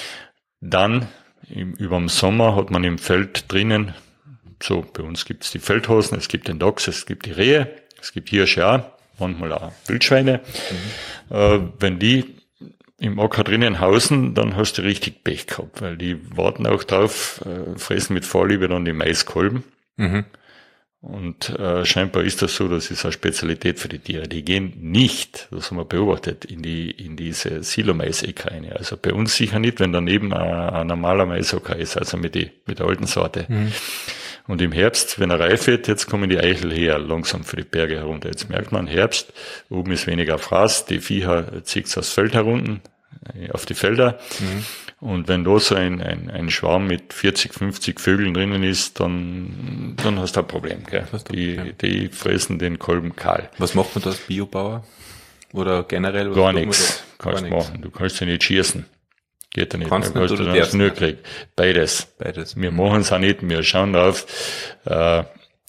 D: Dann im, über den Sommer hat man im Feld drinnen, so bei uns gibt es die Feldhasen, es gibt den Dachs, es gibt die Rehe, es gibt Hirsche auch, manchmal auch Wildschweine. Mhm. Äh, wenn die im Acker drinnen hausen, dann hast du richtig Pech gehabt, weil die warten auch drauf, äh, fressen mit Vorliebe dann die Maiskolben.
B: Mhm.
D: Und äh, scheinbar ist das so, das ist eine Spezialität für die Tiere. Die gehen nicht, das haben wir beobachtet, in die in diese Silo-Maisäcker rein. Also bei uns sicher nicht, wenn daneben ein, ein normaler Maisacker ist, also mit, die, mit der alten Sorte.
B: Mhm.
D: Und im Herbst, wenn er reif wird, jetzt kommen die Eichel her, langsam für die Berge herunter. Jetzt merkt man, Herbst, oben ist weniger Fraß, die Viecher zieht es aufs Feld herunter, auf die Felder.
B: Mhm.
D: Und wenn da so ein, ein, ein Schwarm mit vierzig, fünfzig Vögeln drinnen ist, dann, dann hast du ein Problem. Gell?
B: Hast du ein
D: Die,
B: Problem.
D: die fressen den Kolben kahl.
B: Was macht man da als Biobauer? Oder generell? was
D: Gar
B: tut man
D: nichts
B: da?
D: kannst
B: Gar
D: du
B: nichts.
D: machen. Du kannst ja nicht schießen. Geht ja nicht.
B: Kannst
D: Dann
B: nicht
D: hast
B: oder
D: du
B: darfst
D: dann nur
B: nicht?
D: gekriegt. Beides.
B: Beides.
D: Wir machen es auch nicht. Wir schauen drauf. Äh,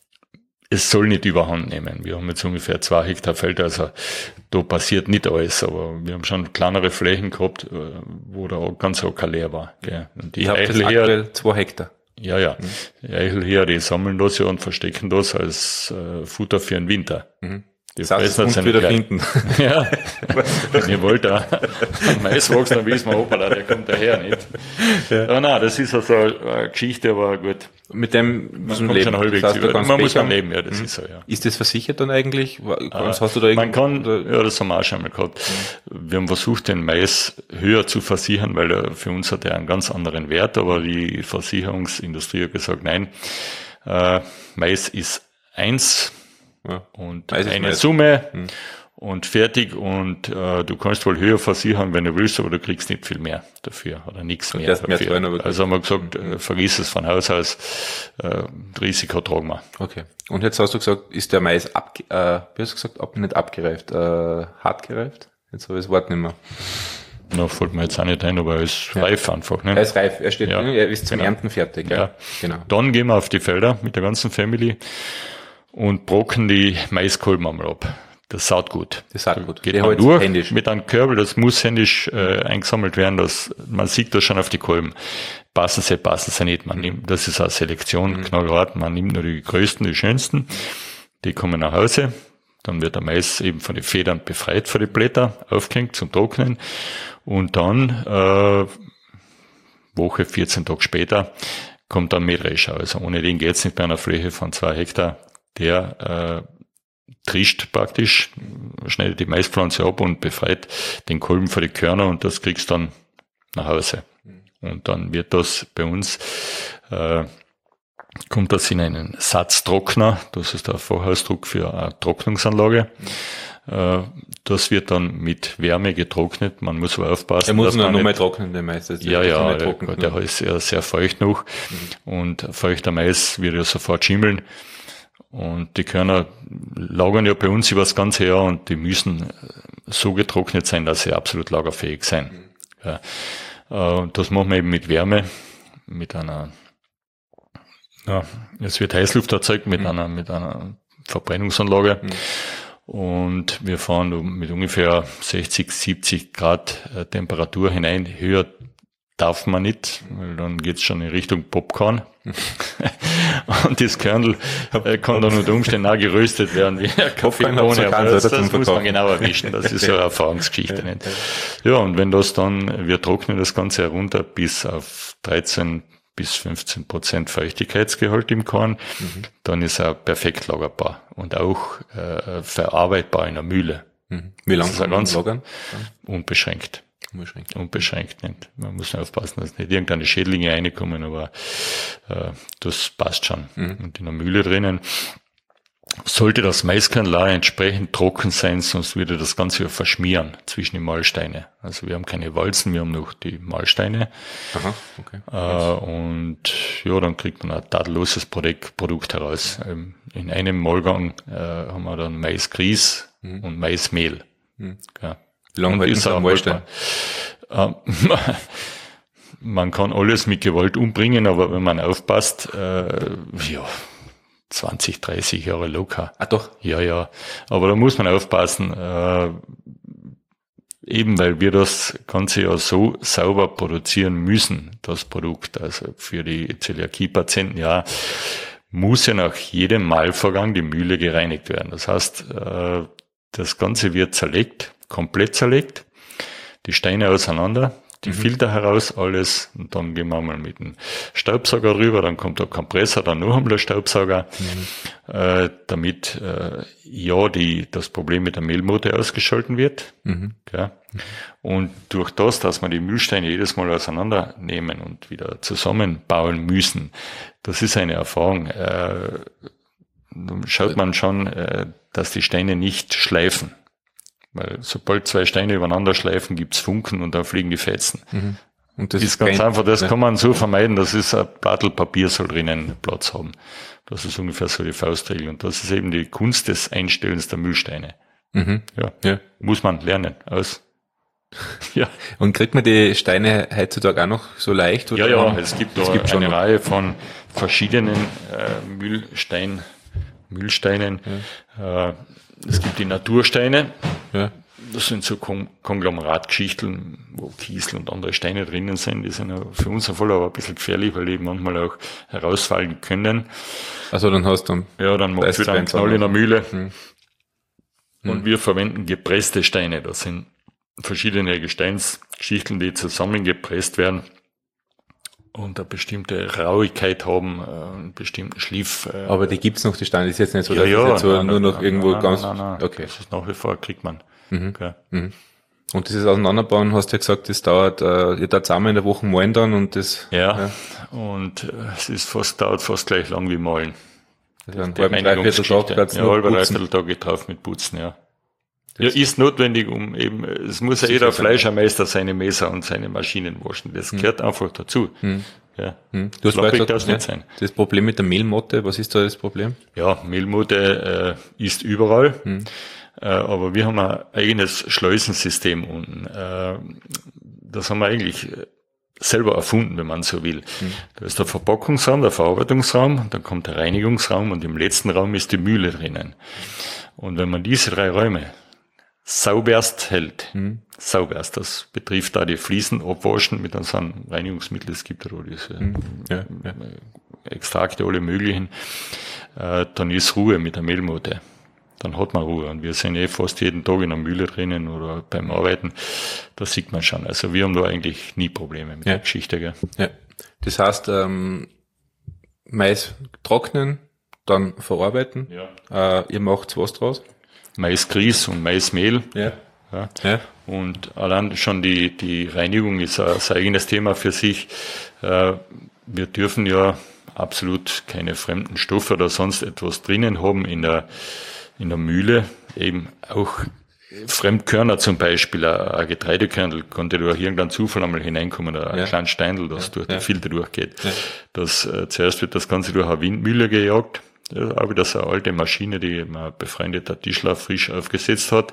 D: es soll nicht überhand nehmen. Wir haben jetzt ungefähr zwei Hektar Feld, also da passiert nicht alles, aber wir haben schon kleinere Flächen gehabt, äh, wo der ganz Acker leer war. Gell. Und die
B: Ich habe das
D: Eichel her,
B: aktuell zwei Hektar.
D: ja, ja, die Eichel her, die sammeln das ja und verstecken das als äh, Futter für den Winter.
B: Mhm.
D: Die
B: Das heißt,
D: fressen
B: das
D: jetzt
B: Hund wieder
D: nicht gleich.
B: finden.
D: Ja, wenn ihr wollt, da ein Mais wächst, dann wissen wir, hoppala, der kommt daher nicht. Ja. Ja, nein, das ist also eine Geschichte, aber gut.
B: Mit dem
D: Man
B: muss man
D: kommt
B: leben.
D: schon halbwegs
B: Das heißt, du
D: über.
B: kannst
D: Man
B: Pech
D: muss dann
B: haben.
D: leben, ja, das ist so, ja.
B: Ist das versichert dann eigentlich? Was
D: Äh,
B: hast du da
D: Man kann,
B: oder-
D: ja, das haben wir auch schon mal gehabt. Wir haben versucht, den Mais höher zu versichern, weil er, für uns hat er einen ganz anderen Wert, aber die Versicherungsindustrie hat gesagt, nein, äh, Mais ist eins
B: Ja.
D: und
B: Mais ist
D: eine
B: Mais.
D: Summe und fertig und äh, du kannst wohl höher versichern, wenn du willst, aber du kriegst nicht viel mehr dafür oder nichts mehr
B: darfst mehr
D: dafür.
B: zahlen, aber-
D: Also haben wir gesagt, äh, vergiss es von Haus aus, äh, Risiko tragen wir.
B: Okay. Und jetzt hast du gesagt, ist der Mais ab, äh, wie hast du gesagt, ab, nicht abgereift, äh, hart gereift? Jetzt habe ich das Wort nicht mehr.
D: Na, fällt mir jetzt auch nicht ein, aber er ist
B: Ja.
D: reif einfach. Ne?
B: Er ist reif, er steht,
D: Ja.
B: er ist zum
D: Genau.
B: Ernten fertig, ja.
D: Ja.
B: Genau.
D: Dann gehen wir auf die Felder mit der ganzen Family und brocken die Maiskolben einmal ab. Das saut gut.
C: Das saut gut.
D: Geht man durch händisch. Mit einem Körbel, das muss händisch äh, eingesammelt werden. Das, man sieht das schon auf die Kolben. Passen sie, passen sie nicht. Man nimmt, das ist eine Selektion, mhm. knallhart. Man nimmt nur die größten, die schönsten. Die kommen nach Hause. Dann wird der Mais eben von den Federn befreit von den Blättern, aufgehängt zum Trocknen. Und dann, äh, Woche, vierzehn Tage später, kommt dann Mähdrescher. Also ohne den geht's nicht bei einer Fläche von zwei Hektar. Der, äh, trischt praktisch, schneidet die Maispflanze ab und befreit den Kolben von den Körner und das kriegst dann nach Hause. Und dann wird das bei uns, äh, kommt das in einen Satztrockner, das ist der Fachausdruck für eine Trocknungsanlage. Äh, das wird dann mit Wärme getrocknet, man muss aber aufpassen.
C: Er muss nur nochmal trocknen, der Mais.
D: Ja, ja, der, der ist ja sehr feucht noch mhm. und feuchter Mais wird ja sofort schimmeln. Und die Körner lagern ja bei uns über das ganze Jahr und die müssen so getrocknet sein, dass sie absolut lagerfähig sein. Mhm. Ja. Das machen wir eben mit Wärme, mit einer, ja, es wird Heißluft erzeugt mit mhm. einer, mit einer Verbrennungsanlage. Mhm. Und wir fahren mit ungefähr sechzig, siebzig Grad Temperatur hinein. Höher darf man nicht, weil dann geht's schon in Richtung Popcorn. Und das Körnel äh, kann dann unter Umständen auch geröstet werden wie eine Kaffeebohne. Das, das muss man genau erwischen. Das ist so eine Erfahrungsgeschichte. Nicht? Ja, und wenn das dann, wir trocknen das Ganze herunter bis auf dreizehn bis fünfzehn Prozent Feuchtigkeitsgehalt im Korn, mhm. dann ist er perfekt lagerbar und auch äh, verarbeitbar in der Mühle.
C: Mhm. Wie lange kann man lagern?
D: Unbeschränkt. Unbeschränkt. Unbeschränkt nicht. Man muss aufpassen, dass nicht irgendeine Schädlinge reinkommen, aber äh, das passt schon. Mhm. Und in der Mühle drinnen sollte das Maiskernel entsprechend trocken sein, sonst würde das Ganze ja verschmieren zwischen die Mahlsteine. Also wir haben keine Walzen, wir haben noch die Mahlsteine. Aha, okay. Äh, und ja, dann kriegt man ein tadelloses Produkt, Produkt heraus. Ähm, in einem Mahlgang äh, haben wir dann Maisgrieß mhm. und Maismehl. Mhm. Ja.
C: Wie lange halten Sie am Mahlstein?
D: Ähm, man kann alles mit Gewalt umbringen, aber wenn man aufpasst, äh, ja, zwanzig, dreißig Jahre locker.
C: Ah, doch?
D: Ja, ja. Aber da muss man aufpassen, äh, eben weil wir das Ganze ja so sauber produzieren müssen, das Produkt, also für die Zöliakie-Patienten, ja, muss ja nach jedem Mahlvorgang die Mühle gereinigt werden. Das heißt, äh, das Ganze wird zerlegt, komplett zerlegt, die Steine auseinander, die mhm. Filter heraus, alles, und dann gehen wir mal mit dem Staubsauger rüber, dann kommt der Kompressor, dann noch einmal der Staubsauger, mhm. äh, damit äh, ja die das Problem mit der Mehlmotte ausgeschalten wird. Mhm. Ja. Und durch das, dass wir die Mühlsteine jedes Mal auseinandernehmen und wieder zusammenbauen müssen, das ist eine Erfahrung, äh, schaut man schon, äh, dass die Steine nicht schleifen. Weil sobald zwei Steine übereinander schleifen, gibt's Funken und da fliegen die Fetzen. Mhm. Und das ist ganz kein, einfach, das ja. kann man so vermeiden, das ist ein Plattel Papier soll drinnen Platz haben. Das ist ungefähr so die Faustregel. Und das ist eben die Kunst des Einstellens der Mühlsteine. Mhm. Ja. ja. Muss man lernen. Aus.
C: Ja. Und kriegt man die Steine heutzutage auch noch so leicht?
D: Oder? Ja, ja, es gibt da es gibt eine Reihe von verschiedenen äh, Mühlstein, Mühlsteinen. Ja. Äh, Es gibt die Natursteine, ja. Das sind so Kon- Konglomeratgeschichten, wo Kiesel und andere Steine drinnen sind. Die sind ja für uns voll aber ein bisschen gefährlich, weil die manchmal auch herausfallen können.
C: Also dann hast du dann...
D: Ja, dann macht es wieder einen Knall in der Mühle. Hm. Und hm. wir verwenden gepresste Steine. Das sind verschiedene Gesteinsschichteln, die zusammengepresst werden und eine bestimmte Rauigkeit haben, einen bestimmten Schliff.
C: Aber die gibt's noch, die Steine, ist jetzt nicht so,
D: ja,
C: dass
D: ja,
C: das jetzt so
D: nein,
C: nur noch
D: nein,
C: irgendwo
D: nein,
C: ganz...
D: Nein, nein, okay. Das ist nach wie vor, kriegt man.
C: Mhm. Okay. Mhm. Und dieses Auseinanderbauen, hast du ja gesagt, das dauert, äh, ihr da zweimal in der Woche malen dann und das...
D: Ja, ja. und äh, es ist fast, dauert fast gleich lang wie malen.
C: Also ein halber, dreiviertel Tag
D: Tag ja, halber, dreiviertel Tag drauf mit Putzen, ja. Das ja, ist notwendig, um eben, es muss ja jeder Fleischermeister seine Messer und seine Maschinen waschen. Das hm. gehört einfach dazu. Hm. Ja.
C: Hm. Du hast gesagt, das, nicht sein. Das Problem mit der Mehlmotte, was ist da das Problem?
D: Ja, Mehlmotte äh, ist überall, hm. äh, aber wir haben ein eigenes Schleusensystem unten. Äh, das haben wir eigentlich selber erfunden, wenn man so will. Mhm. Da ist der Verpackungsraum, der Verarbeitungsraum, dann kommt der Reinigungsraum und im letzten Raum ist die Mühle drinnen. Und wenn man diese drei Räume sauberst hält, mhm. sauberst, das betrifft da die Fliesen abwaschen mit einem Reinigungsmittel, es gibt ja diese mhm. ja, ja. Extrakte, alle möglichen, äh, dann ist Ruhe mit der Mehlmotte. Dann hat man Ruhe. Und wir sind eh fast jeden Tag in der Mühle drinnen oder beim Arbeiten. Das sieht man schon. Also wir haben da eigentlich nie Probleme mit ja. der Geschichte. Gell?
C: Ja. Das heißt, ähm, Mais trocknen, dann verarbeiten. Ja. Äh, ihr macht was draus?
D: Maisgrieß und Maismehl.
C: Ja.
D: Ja. Ja. Und allein schon die, die Reinigung ist ein, ein eigenes Thema für sich. Äh, wir dürfen ja absolut keine fremden Stoffe oder sonst etwas drinnen haben in der in der Mühle, eben auch Fremdkörner zum Beispiel, ein Getreidekörnel, konnte durch irgendeinen Zufall einmal hineinkommen, oder ein ja. kleines Steindl, das ja. durch die ja. Filter durchgeht. Ja. Das, äh, zuerst wird das Ganze durch eine Windmühle gejagt, das ist auch wieder so eine alte Maschine, die ein befreundeter Tischler frisch aufgesetzt hat.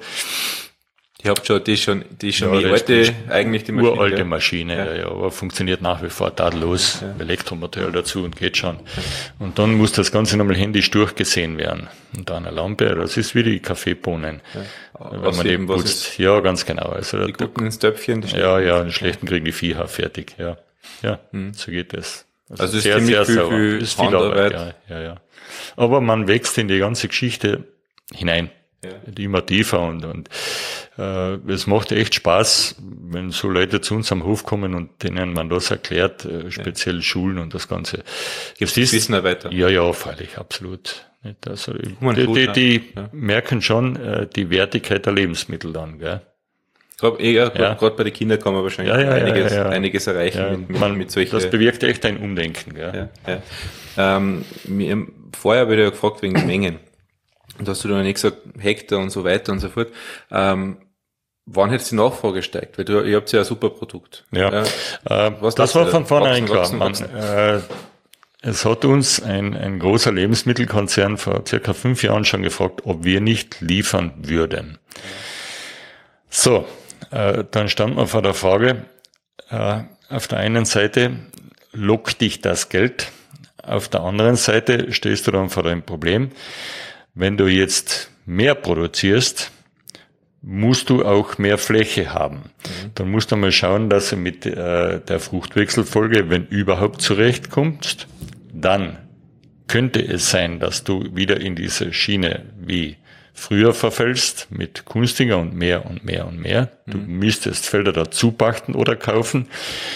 C: Ich habt schon, die ist schon, die ist schon ja, wie alte, eigentlich die
D: Maschine. Uralte ja. Maschine, ja. ja, aber funktioniert nach wie vor tadellos. Ja. Elektromaterial dazu und geht schon. Ja. Und dann muss das Ganze nochmal händisch durchgesehen werden. Und dann eine Lampe, das ist wie die Kaffeebohnen. Ja. Wenn was man eben putzt. Ja, ganz genau. Also
C: die gucken ins Töpfchen. Die
D: ja, ja, den schlechten kriegen die Viecher fertig, ja. Ja, hm. so geht es.
C: Also, also ist sehr, sehr viel, sauber. Viel ist viel Arbeit.
D: Ja, ja, ja. Aber man wächst in die ganze Geschichte hinein. Ja. Immer tiefer und, und äh, es macht echt Spaß, wenn so Leute zu uns am Hof kommen und denen man das erklärt, äh, speziell ja. Schulen und das Ganze.
C: Gibt's das Wissen weiter?
D: Ja, ja, freilich, absolut. Also, die, die, die ja. merken schon äh, die Wertigkeit der Lebensmittel dann, gell?
C: Gerade eh, ja, ja. bei den Kindern kann man wahrscheinlich
D: ja, ja,
C: einiges,
D: ja, ja.
C: einiges erreichen.
D: Ja,
C: mit, mit,
D: man,
C: mit solchen,
D: das bewirkt echt ein Umdenken. Gell?
C: Ja, ja. Ähm, mir, vorher habe ich ja gefragt wegen den Mengen. Und hast du dann nicht gesagt, Hektar und so weiter und so fort. Ähm, wann hättest die Nachfrage steigt? Weil du, ihr habt ja ein super Produkt.
D: Ja, ja. Äh, was das war von vornherein klar. Wachsen, wachsen. Man, äh, es hat uns ein, ein großer Lebensmittelkonzern vor circa fünf Jahren schon gefragt, ob wir nicht liefern würden. So, äh, dann stand man vor der Frage, äh, auf der einen Seite lockt dich das Geld, auf der anderen Seite stehst du dann vor einem Problem. Wenn du jetzt mehr produzierst, musst du auch mehr Fläche haben. Mhm. Dann musst du mal schauen, dass du mit äh, der Fruchtwechselfolge, wenn überhaupt, zurechtkommst. Dann könnte es sein, dass du wieder in diese Schiene wie früher verfällst, mit Kunstdünger und mehr und mehr und mehr. Du mhm. müsstest Felder dazu pachten oder kaufen.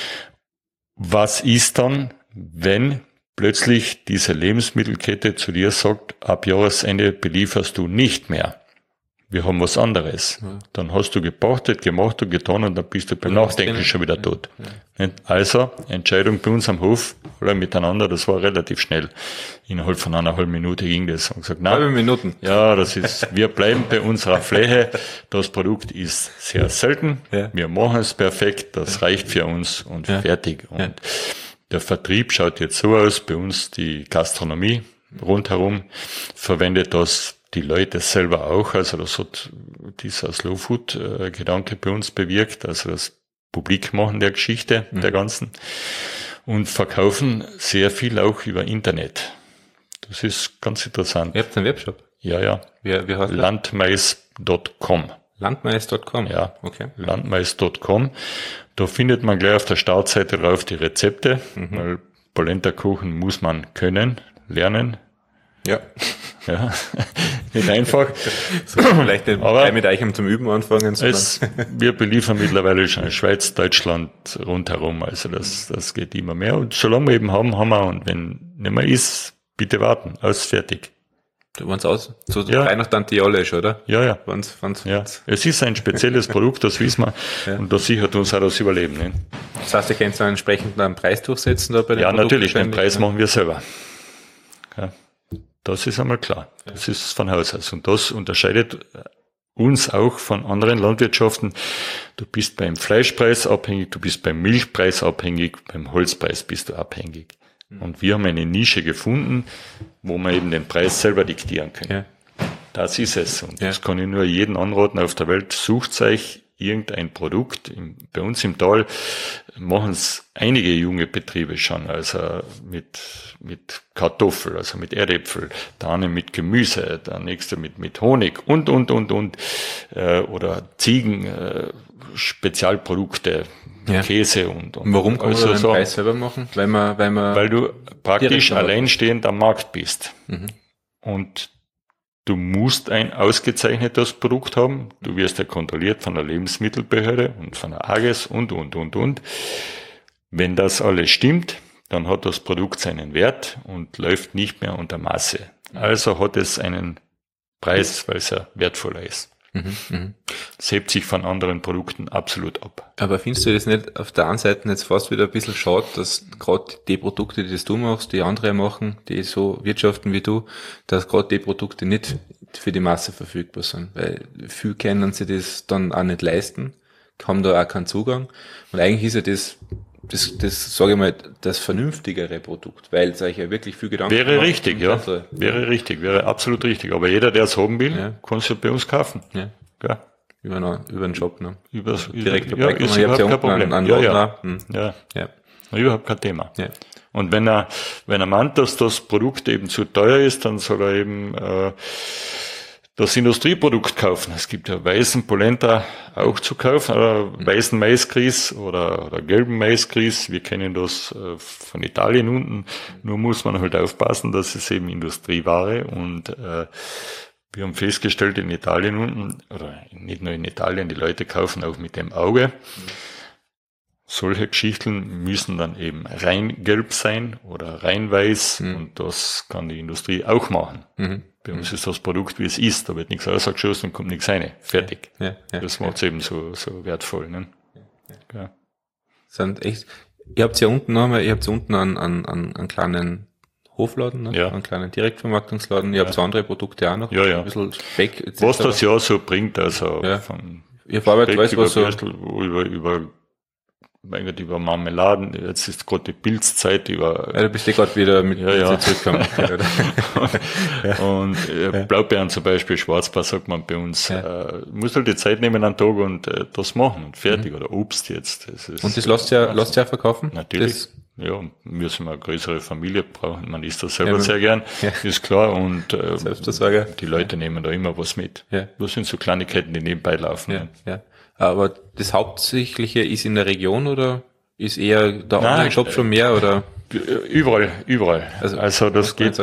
D: Was ist dann, wenn plötzlich diese Lebensmittelkette zu dir sagt, ab Jahresende belieferst du nicht mehr. Wir haben was anderes. Ja. Dann hast du gepachtet, gemacht und getan und dann bist du beim ja, Nachdenken schon wieder tot. Ja. Ja. Also, Entscheidung bei uns am Hof, alle miteinander, das war relativ schnell. Innerhalb von einer halben Minute ging das. Und gesagt, nein,
C: halbe Minuten.
D: Ja, das ist, wir bleiben bei unserer Fläche. Das Produkt ist sehr selten. Ja. Wir machen es perfekt. Das ja. reicht für uns und ja. fertig. Und ja. der Vertrieb schaut jetzt so aus, bei uns die Gastronomie rundherum verwendet das, die Leute selber auch, also das hat dieser Slow-Food-Gedanke bei uns bewirkt, also das Publikmachen der Geschichte, mhm. der ganzen, und verkaufen sehr viel auch über Internet. Das ist ganz interessant.
C: Ihr habt einen Webshop?
D: Ja, ja.
C: Wie, wie heißt
D: Landmais Punkt com.
C: Landmais Punkt com?
D: Ja, okay. Landmais Punkt com. Da findet man gleich auf der Startseite drauf die Rezepte, mhm. weil Polenta kochen muss man können, lernen.
C: Ja.
D: Ja, nicht einfach.
C: So, vielleicht aber mit euch zum Üben anfangen.
D: Es, wir beliefern mittlerweile schon Schweiz, Deutschland rundherum, also das, das geht immer mehr. Und solange wir eben haben, haben wir, und wenn nicht mehr ist, bitte warten, aus, fertig.
C: Du warst aus, so ja. rein nach Tantiolisch, oder?
D: Ja, ja.
C: Wann's, wann's,
D: ja. Es ist ein spezielles Produkt, das wissen wir, ja. und das sichert uns auch das Überleben. Ne?
C: Das heißt, ihr könnt einen entsprechenden Preis durchsetzen da bei den
D: Ja, Produkt natürlich, den Preis ne? machen wir selber. Ja. Das ist einmal klar. Das ja. ist von Haus aus. Und das unterscheidet uns auch von anderen Landwirtschaften. Du bist beim Fleischpreis abhängig, du bist beim Milchpreis abhängig, beim Holzpreis bist du abhängig. Mhm. Und wir haben eine Nische gefunden, wo wir eben den Preis selber diktieren können. Ja. Das ist es. Und ja. das kann ich nur jedem anraten auf der Welt. Sucht euch irgendein Produkt. Bei uns im Tal machen es einige junge Betriebe schon, also mit, mit Kartoffel, also mit Erdäpfel, der eine mit Gemüse, der nächste mit, mit Honig und, und, und, und, äh, oder Ziegen, äh, Spezialprodukte, ja. Käse und, und.
B: Warum kann
D: also
B: man den
D: so,
B: Preis selber machen? Weil man, weil man.
D: Weil du praktisch alleinstehend am Markt bist.
B: Mhm.
D: Und du musst ein ausgezeichnetes Produkt haben. Du wirst ja kontrolliert von der Lebensmittelbehörde und von der A G E S und, und, und, und. Wenn das alles stimmt, dann hat das Produkt seinen Wert und läuft nicht mehr unter Masse. Also hat es einen Preis, weil es ja wertvoller ist.
B: Mhm, mh.
D: Das hebt sich von anderen Produkten absolut ab.
B: Aber findest du das nicht auf der einen Seite jetzt fast wieder ein bisschen schade, dass gerade die Produkte, die das du machst, die andere machen, die so wirtschaften wie du, dass gerade die Produkte nicht für die Masse verfügbar sind? Weil viele können sich das dann auch nicht leisten, haben da auch keinen Zugang. Und eigentlich ist ja das, das, das sage ich mal, das vernünftigere Produkt, weil es euch ja wirklich viel Gedanken
D: Wäre
B: macht.
D: richtig, ja.
B: Also,
D: wäre richtig, wäre absolut richtig. Aber jeder, der es haben will,
B: ja.
D: kann es ja bei uns kaufen.
B: Ja.
D: Ja.
B: Über, noch, über den Shop, ne?
D: Über,
B: direkt
D: über, ja, ist
B: ich
D: überhaupt
B: ja
D: kein Problem.
B: An, an
D: ja, ja.
B: Hm.
D: ja.
B: ja.
D: Überhaupt kein Thema.
B: Ja.
D: Und wenn er, wenn er meint, dass das Produkt eben zu teuer ist, dann soll er eben äh, das Industrieprodukt kaufen. Es gibt ja weißen Polenta auch zu kaufen, oder weißen Maisgrieß oder, oder gelben Maisgrieß. Wir kennen das äh, von Italien unten. Nur muss man halt aufpassen, dass es eben Industrieware und äh, wir haben festgestellt in Italien unten, oder nicht nur in Italien, die Leute kaufen auch mit dem Auge. Solche Geschichten müssen dann eben rein gelb sein oder rein weiß mhm. und das kann die Industrie auch machen. Mhm. Bei uns ist das Produkt, wie es ist, da wird nichts rausgeschossen und kommt nichts rein. Fertig. Ja, ja, das macht es ja. eben so, so wertvoll. Ne? Ja, ja.
B: Sind echt, ihr habt ja unten nochmal, ihr habt ja unten einen, einen, einen kleinen Hofladen, ne?
D: Ja.
B: Einen kleinen Direktvermarktungsladen. Ihr
D: ja.
B: habt so andere Produkte auch noch.
D: Ja, ja.
B: Ein bisschen Speck. et cetera.
D: Was das ja so bringt, also
B: ja.
D: von
B: ich weiß,
D: über,
B: was so
D: über, über, mein Gott, über Marmeladen, jetzt ist gerade die Pilzzeit, über...
B: Ja, du bist eh gerade wieder mit
D: ja, ja.
B: zurückgekommen.
D: ja. Und äh, Blaubeeren zum Beispiel, Schwarzbeer sagt man bei uns, ja. äh, muss halt die Zeit nehmen an Tag und äh, das machen und fertig, mhm. oder Obst jetzt. Das ist,
B: und das lasst ihr ja, lasst ihr ja verkaufen?
D: Natürlich.
B: Das
D: ja, müssen wir eine größere Familie brauchen. Man isst das selber ja, sehr gern,
B: ja.
D: ist klar. Und äh, die Leute
B: ja.
D: nehmen da immer was mit.
B: Ja.
D: Das sind so Kleinigkeiten, die nebenbei laufen.
B: Ja, ja. Aber das Hauptsächliche ist in der Region oder ist eher der Online-Shop schon mehr? Oder?
D: Überall, überall. Also, also das geht. Äh,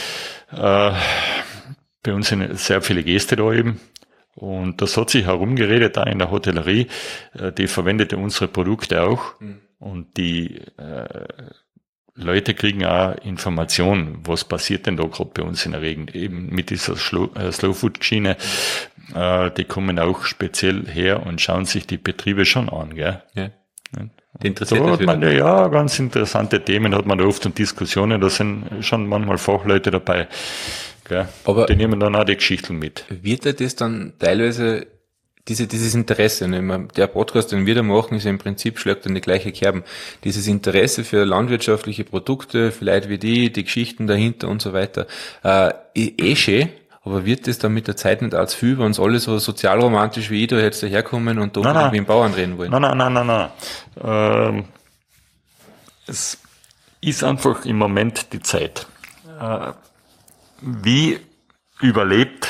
D: bei uns sind sehr viele Gäste da eben. Und das hat sich herumgeredet, da in der Hotellerie. Äh, die verwendet unsere Produkte auch. Mhm. Und die äh, Leute kriegen auch Informationen, was passiert denn da gerade bei uns in der Gegend, eben mit dieser Slow-Food-Schiene. Äh, die kommen auch speziell her und schauen sich die Betriebe schon an, gell? Ja.
B: Die interessiert
D: da hat man, ja, ganz interessante Themen hat man da oft und Diskussionen, da sind schon manchmal Fachleute dabei, gell?
B: Aber
D: die nehmen dann auch die Geschichten mit.
B: Wird ja das dann teilweise Diese, dieses Interesse, ne? Der Podcast, den wir da machen, ist ja im Prinzip, schlägt in die gleiche Kerben. Dieses Interesse für landwirtschaftliche Produkte, für Leute wie die, die Geschichten dahinter und so weiter, äh, eh schön, aber wird das dann mit der Zeit nicht als viel, wenn es alle so sozialromantisch wie ich da jetzt daherkommen und da unbedingt mit dem Bauern reden wollen?
D: Nein, nein, nein, nein, nein. Ähm, es ist einfach im Moment die Zeit. Äh, wie überlebt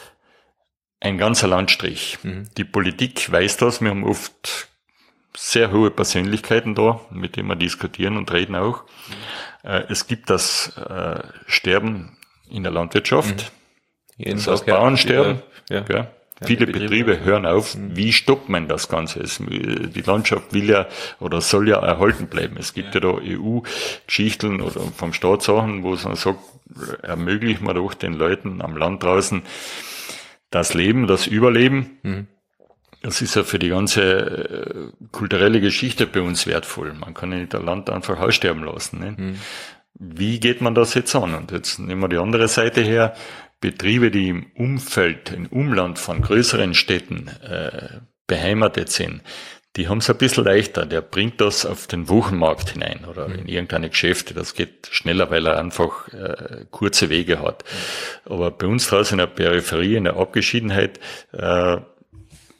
D: ein ganzer Landstrich. Mhm. Die Politik weiß das. Wir haben oft sehr hohe Persönlichkeiten da, mit denen wir diskutieren und reden auch. Mhm. Äh, es gibt das äh, Sterben in der Landwirtschaft. Mhm. Das heißt Bauernsterben. Ja. Ja. Viele Betriebe, Betriebe hören auf. Mhm. Wie stoppt man das Ganze? Es, die Landschaft will ja oder soll ja erhalten bleiben. Es gibt ja, ja da E U-Geschichten oder vom Staat Sachen, wo man sagt, ermöglichen wir doch den Leuten am Land draußen das Leben, das Überleben. Mhm. Das ist ja für die ganze äh, kulturelle Geschichte bei uns wertvoll. Man kann ja nicht ein Land einfach aussterben lassen. Ne? Mhm. Wie geht man das jetzt an? Und jetzt nehmen wir die andere Seite her. Betriebe, die im Umfeld, im Umland von größeren Städten äh, beheimatet sind, die haben es ein bisschen leichter. Der bringt das auf den Wochenmarkt hinein oder in irgendeine Geschäfte. Das geht schneller, weil er einfach äh, kurze Wege hat. Aber bei uns draußen in der Peripherie, in der Abgeschiedenheit, äh,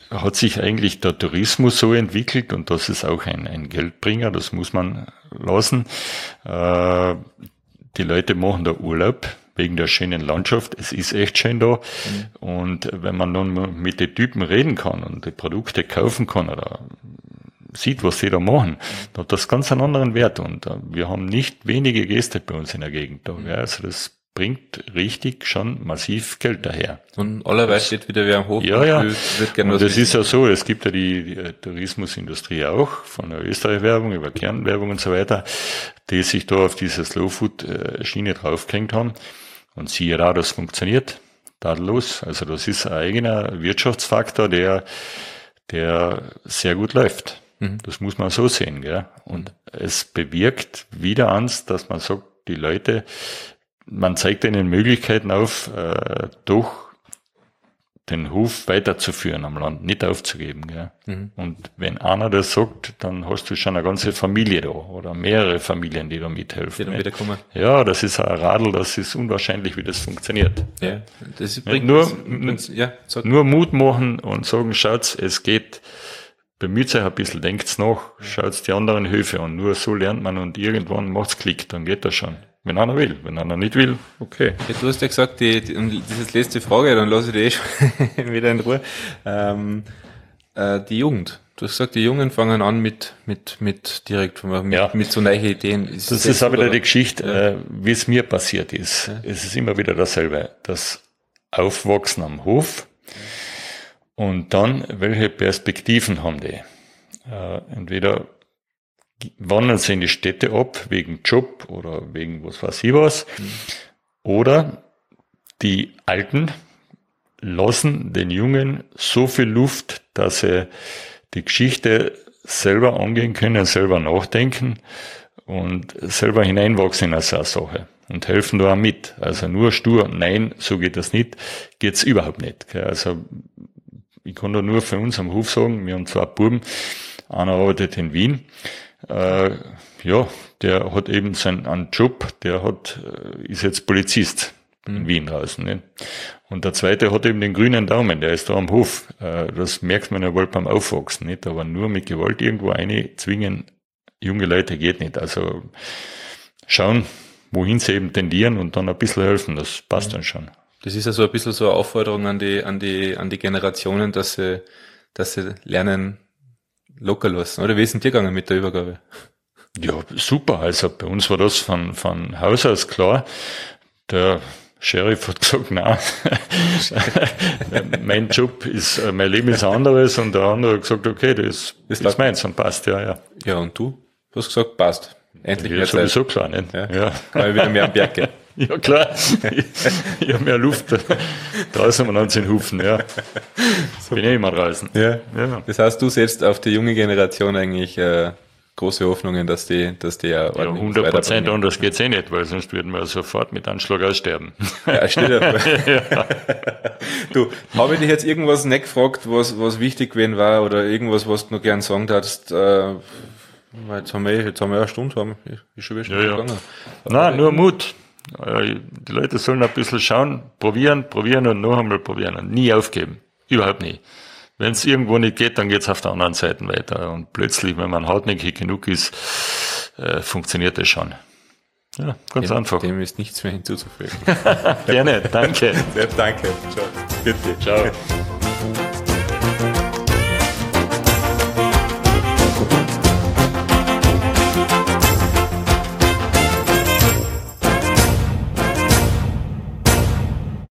D: hat sich eigentlich der Tourismus so entwickelt und das ist auch ein, ein Geldbringer, das muss man lassen. Äh, die Leute machen da Urlaub wegen der schönen Landschaft. Es ist echt schön da. Mhm. Und wenn man nun mit den Typen reden kann und die Produkte kaufen kann oder sieht, was sie da machen, mhm. dann hat das ganz einen anderen Wert. Und uh, wir haben nicht wenige Gäste bei uns in der Gegend da. Mhm. Ja, also das bringt richtig schon massiv Geld daher.
B: Und allerweil steht wieder wer am Hof.
D: Ja, ja.
B: Wird gerne
D: und das ist ja so, es gibt ja die, die Tourismusindustrie auch, von der Österreich-Werbung über Kernwerbung und so weiter, die sich da auf diese Slow-Food-Schiene draufgehängt haben. Und siehe da, das funktioniert tadellos. Also das ist ein eigener Wirtschaftsfaktor, der, der sehr gut läuft. Mhm. Das muss man so sehen, gell? Und es bewirkt wieder eins, dass man sagt, die Leute, man zeigt ihnen Möglichkeiten auf, äh, doch den Hof weiterzuführen am Land, nicht aufzugeben. Gell? Mhm. Und wenn einer das sagt, dann hast du schon eine ganze Familie da oder mehrere Familien, die da mithelfen. Die dann wieder kommen. Ja, das ist ein Radl, das ist unwahrscheinlich, wie das funktioniert. Ja, das bringt nur, das, ja, nur Mut machen und sagen, schaut's, es geht. Bemüht euch ein bisschen, denkt's nach, schaut's die anderen Höfe an. Nur so lernt man und irgendwann macht's Klick, dann geht das schon. Wenn einer will, wenn einer nicht will, okay.
B: Ja, du hast ja gesagt, die, die, und das ist die letzte Frage, dann lasse ich die eh schon wieder in Ruhe. Ähm, äh, die Jugend. Du hast gesagt, die Jungen fangen an mit, mit, mit direkt, mit, ja. mit so neuen Ideen.
D: Ist das, das ist auch wieder die Geschichte, ja. äh, wie es mir passiert ist. Ja. Es ist immer wieder dasselbe. Das Aufwachsen am Hof und dann, welche Perspektiven haben die? Äh, entweder wandern sie in die Städte ab, wegen Job oder wegen was weiß ich was. Mhm. Oder die Alten lassen den Jungen so viel Luft, dass sie die Geschichte selber angehen können, selber nachdenken und selber hineinwachsen in so eine Sache und helfen da auch mit. Also nur stur, nein, so geht das nicht, geht's überhaupt nicht. Also ich kann da nur für uns am Hof sagen, wir haben zwei Buben, einer arbeitet in Wien, Äh, ja, der hat eben seinen einen Job, der hat, ist jetzt Polizist in mhm. Wien draußen, ne? Und der zweite hat eben den grünen Daumen, der ist da am Hof. Äh, das merkt man ja wohl beim Aufwachsen, nicht? Aber nur mit Gewalt irgendwo eine zwingen, junge Leute geht nicht. Also, schauen, wohin sie eben tendieren und dann ein bisschen helfen, das passt mhm. dann schon.
B: Das ist ja so ein bisschen so eine Aufforderung an die, an die, an die Generationen, dass sie, dass sie lernen, locker lassen, oder? Wie ist denn dir gegangen mit der Übergabe?
D: Ja, super. Also bei uns war das von, von Haus aus klar. Der Sheriff hat gesagt, nein, mein Job ist, mein Leben ist anderes, und der andere hat gesagt, okay, das, das ist meins und passt, ja, ja.
B: Ja, und du? Du hast gesagt, passt. Endlich
D: ja, mehr Zeit. Sowieso klar, nicht?
B: Ja. Ja. Kann ich wieder mehr am Berg gehen.
D: Ja, klar. Ich, ich habe mehr Luft draußen und an den Hufen, ja. So. Bin ich immer draußen.
B: Ja. Ja. Das heißt, du setzt auf die junge Generation eigentlich äh, große Hoffnungen, dass die, dass die ja,
D: ja hundert Prozent anders geht's eh nicht, weil sonst würden wir sofort mit Anschlag aussterben.
B: Ja, steht ja. Ja. Du, habe ich dich jetzt irgendwas nicht gefragt, was, was wichtig gewesen war, oder irgendwas, was du noch gern sagen darfst, äh, jetzt haben wir, jetzt haben wir eine Stunde, haben, ist schon wieder
D: ja, gegangen. Ja. Nein, nur Mut. Die Leute sollen ein bisschen schauen, probieren, probieren und noch einmal probieren und nie aufgeben. Überhaupt nie. Wenn es irgendwo nicht geht, dann geht's auf der anderen Seite weiter. Und plötzlich, wenn man hartnäckig genug ist, äh, funktioniert das schon. Ja, ganz dem, einfach.
B: Dem ist nichts mehr hinzuzufügen.
D: Gerne, danke.
B: Sehr danke. Ciao. Bitte. Ciao.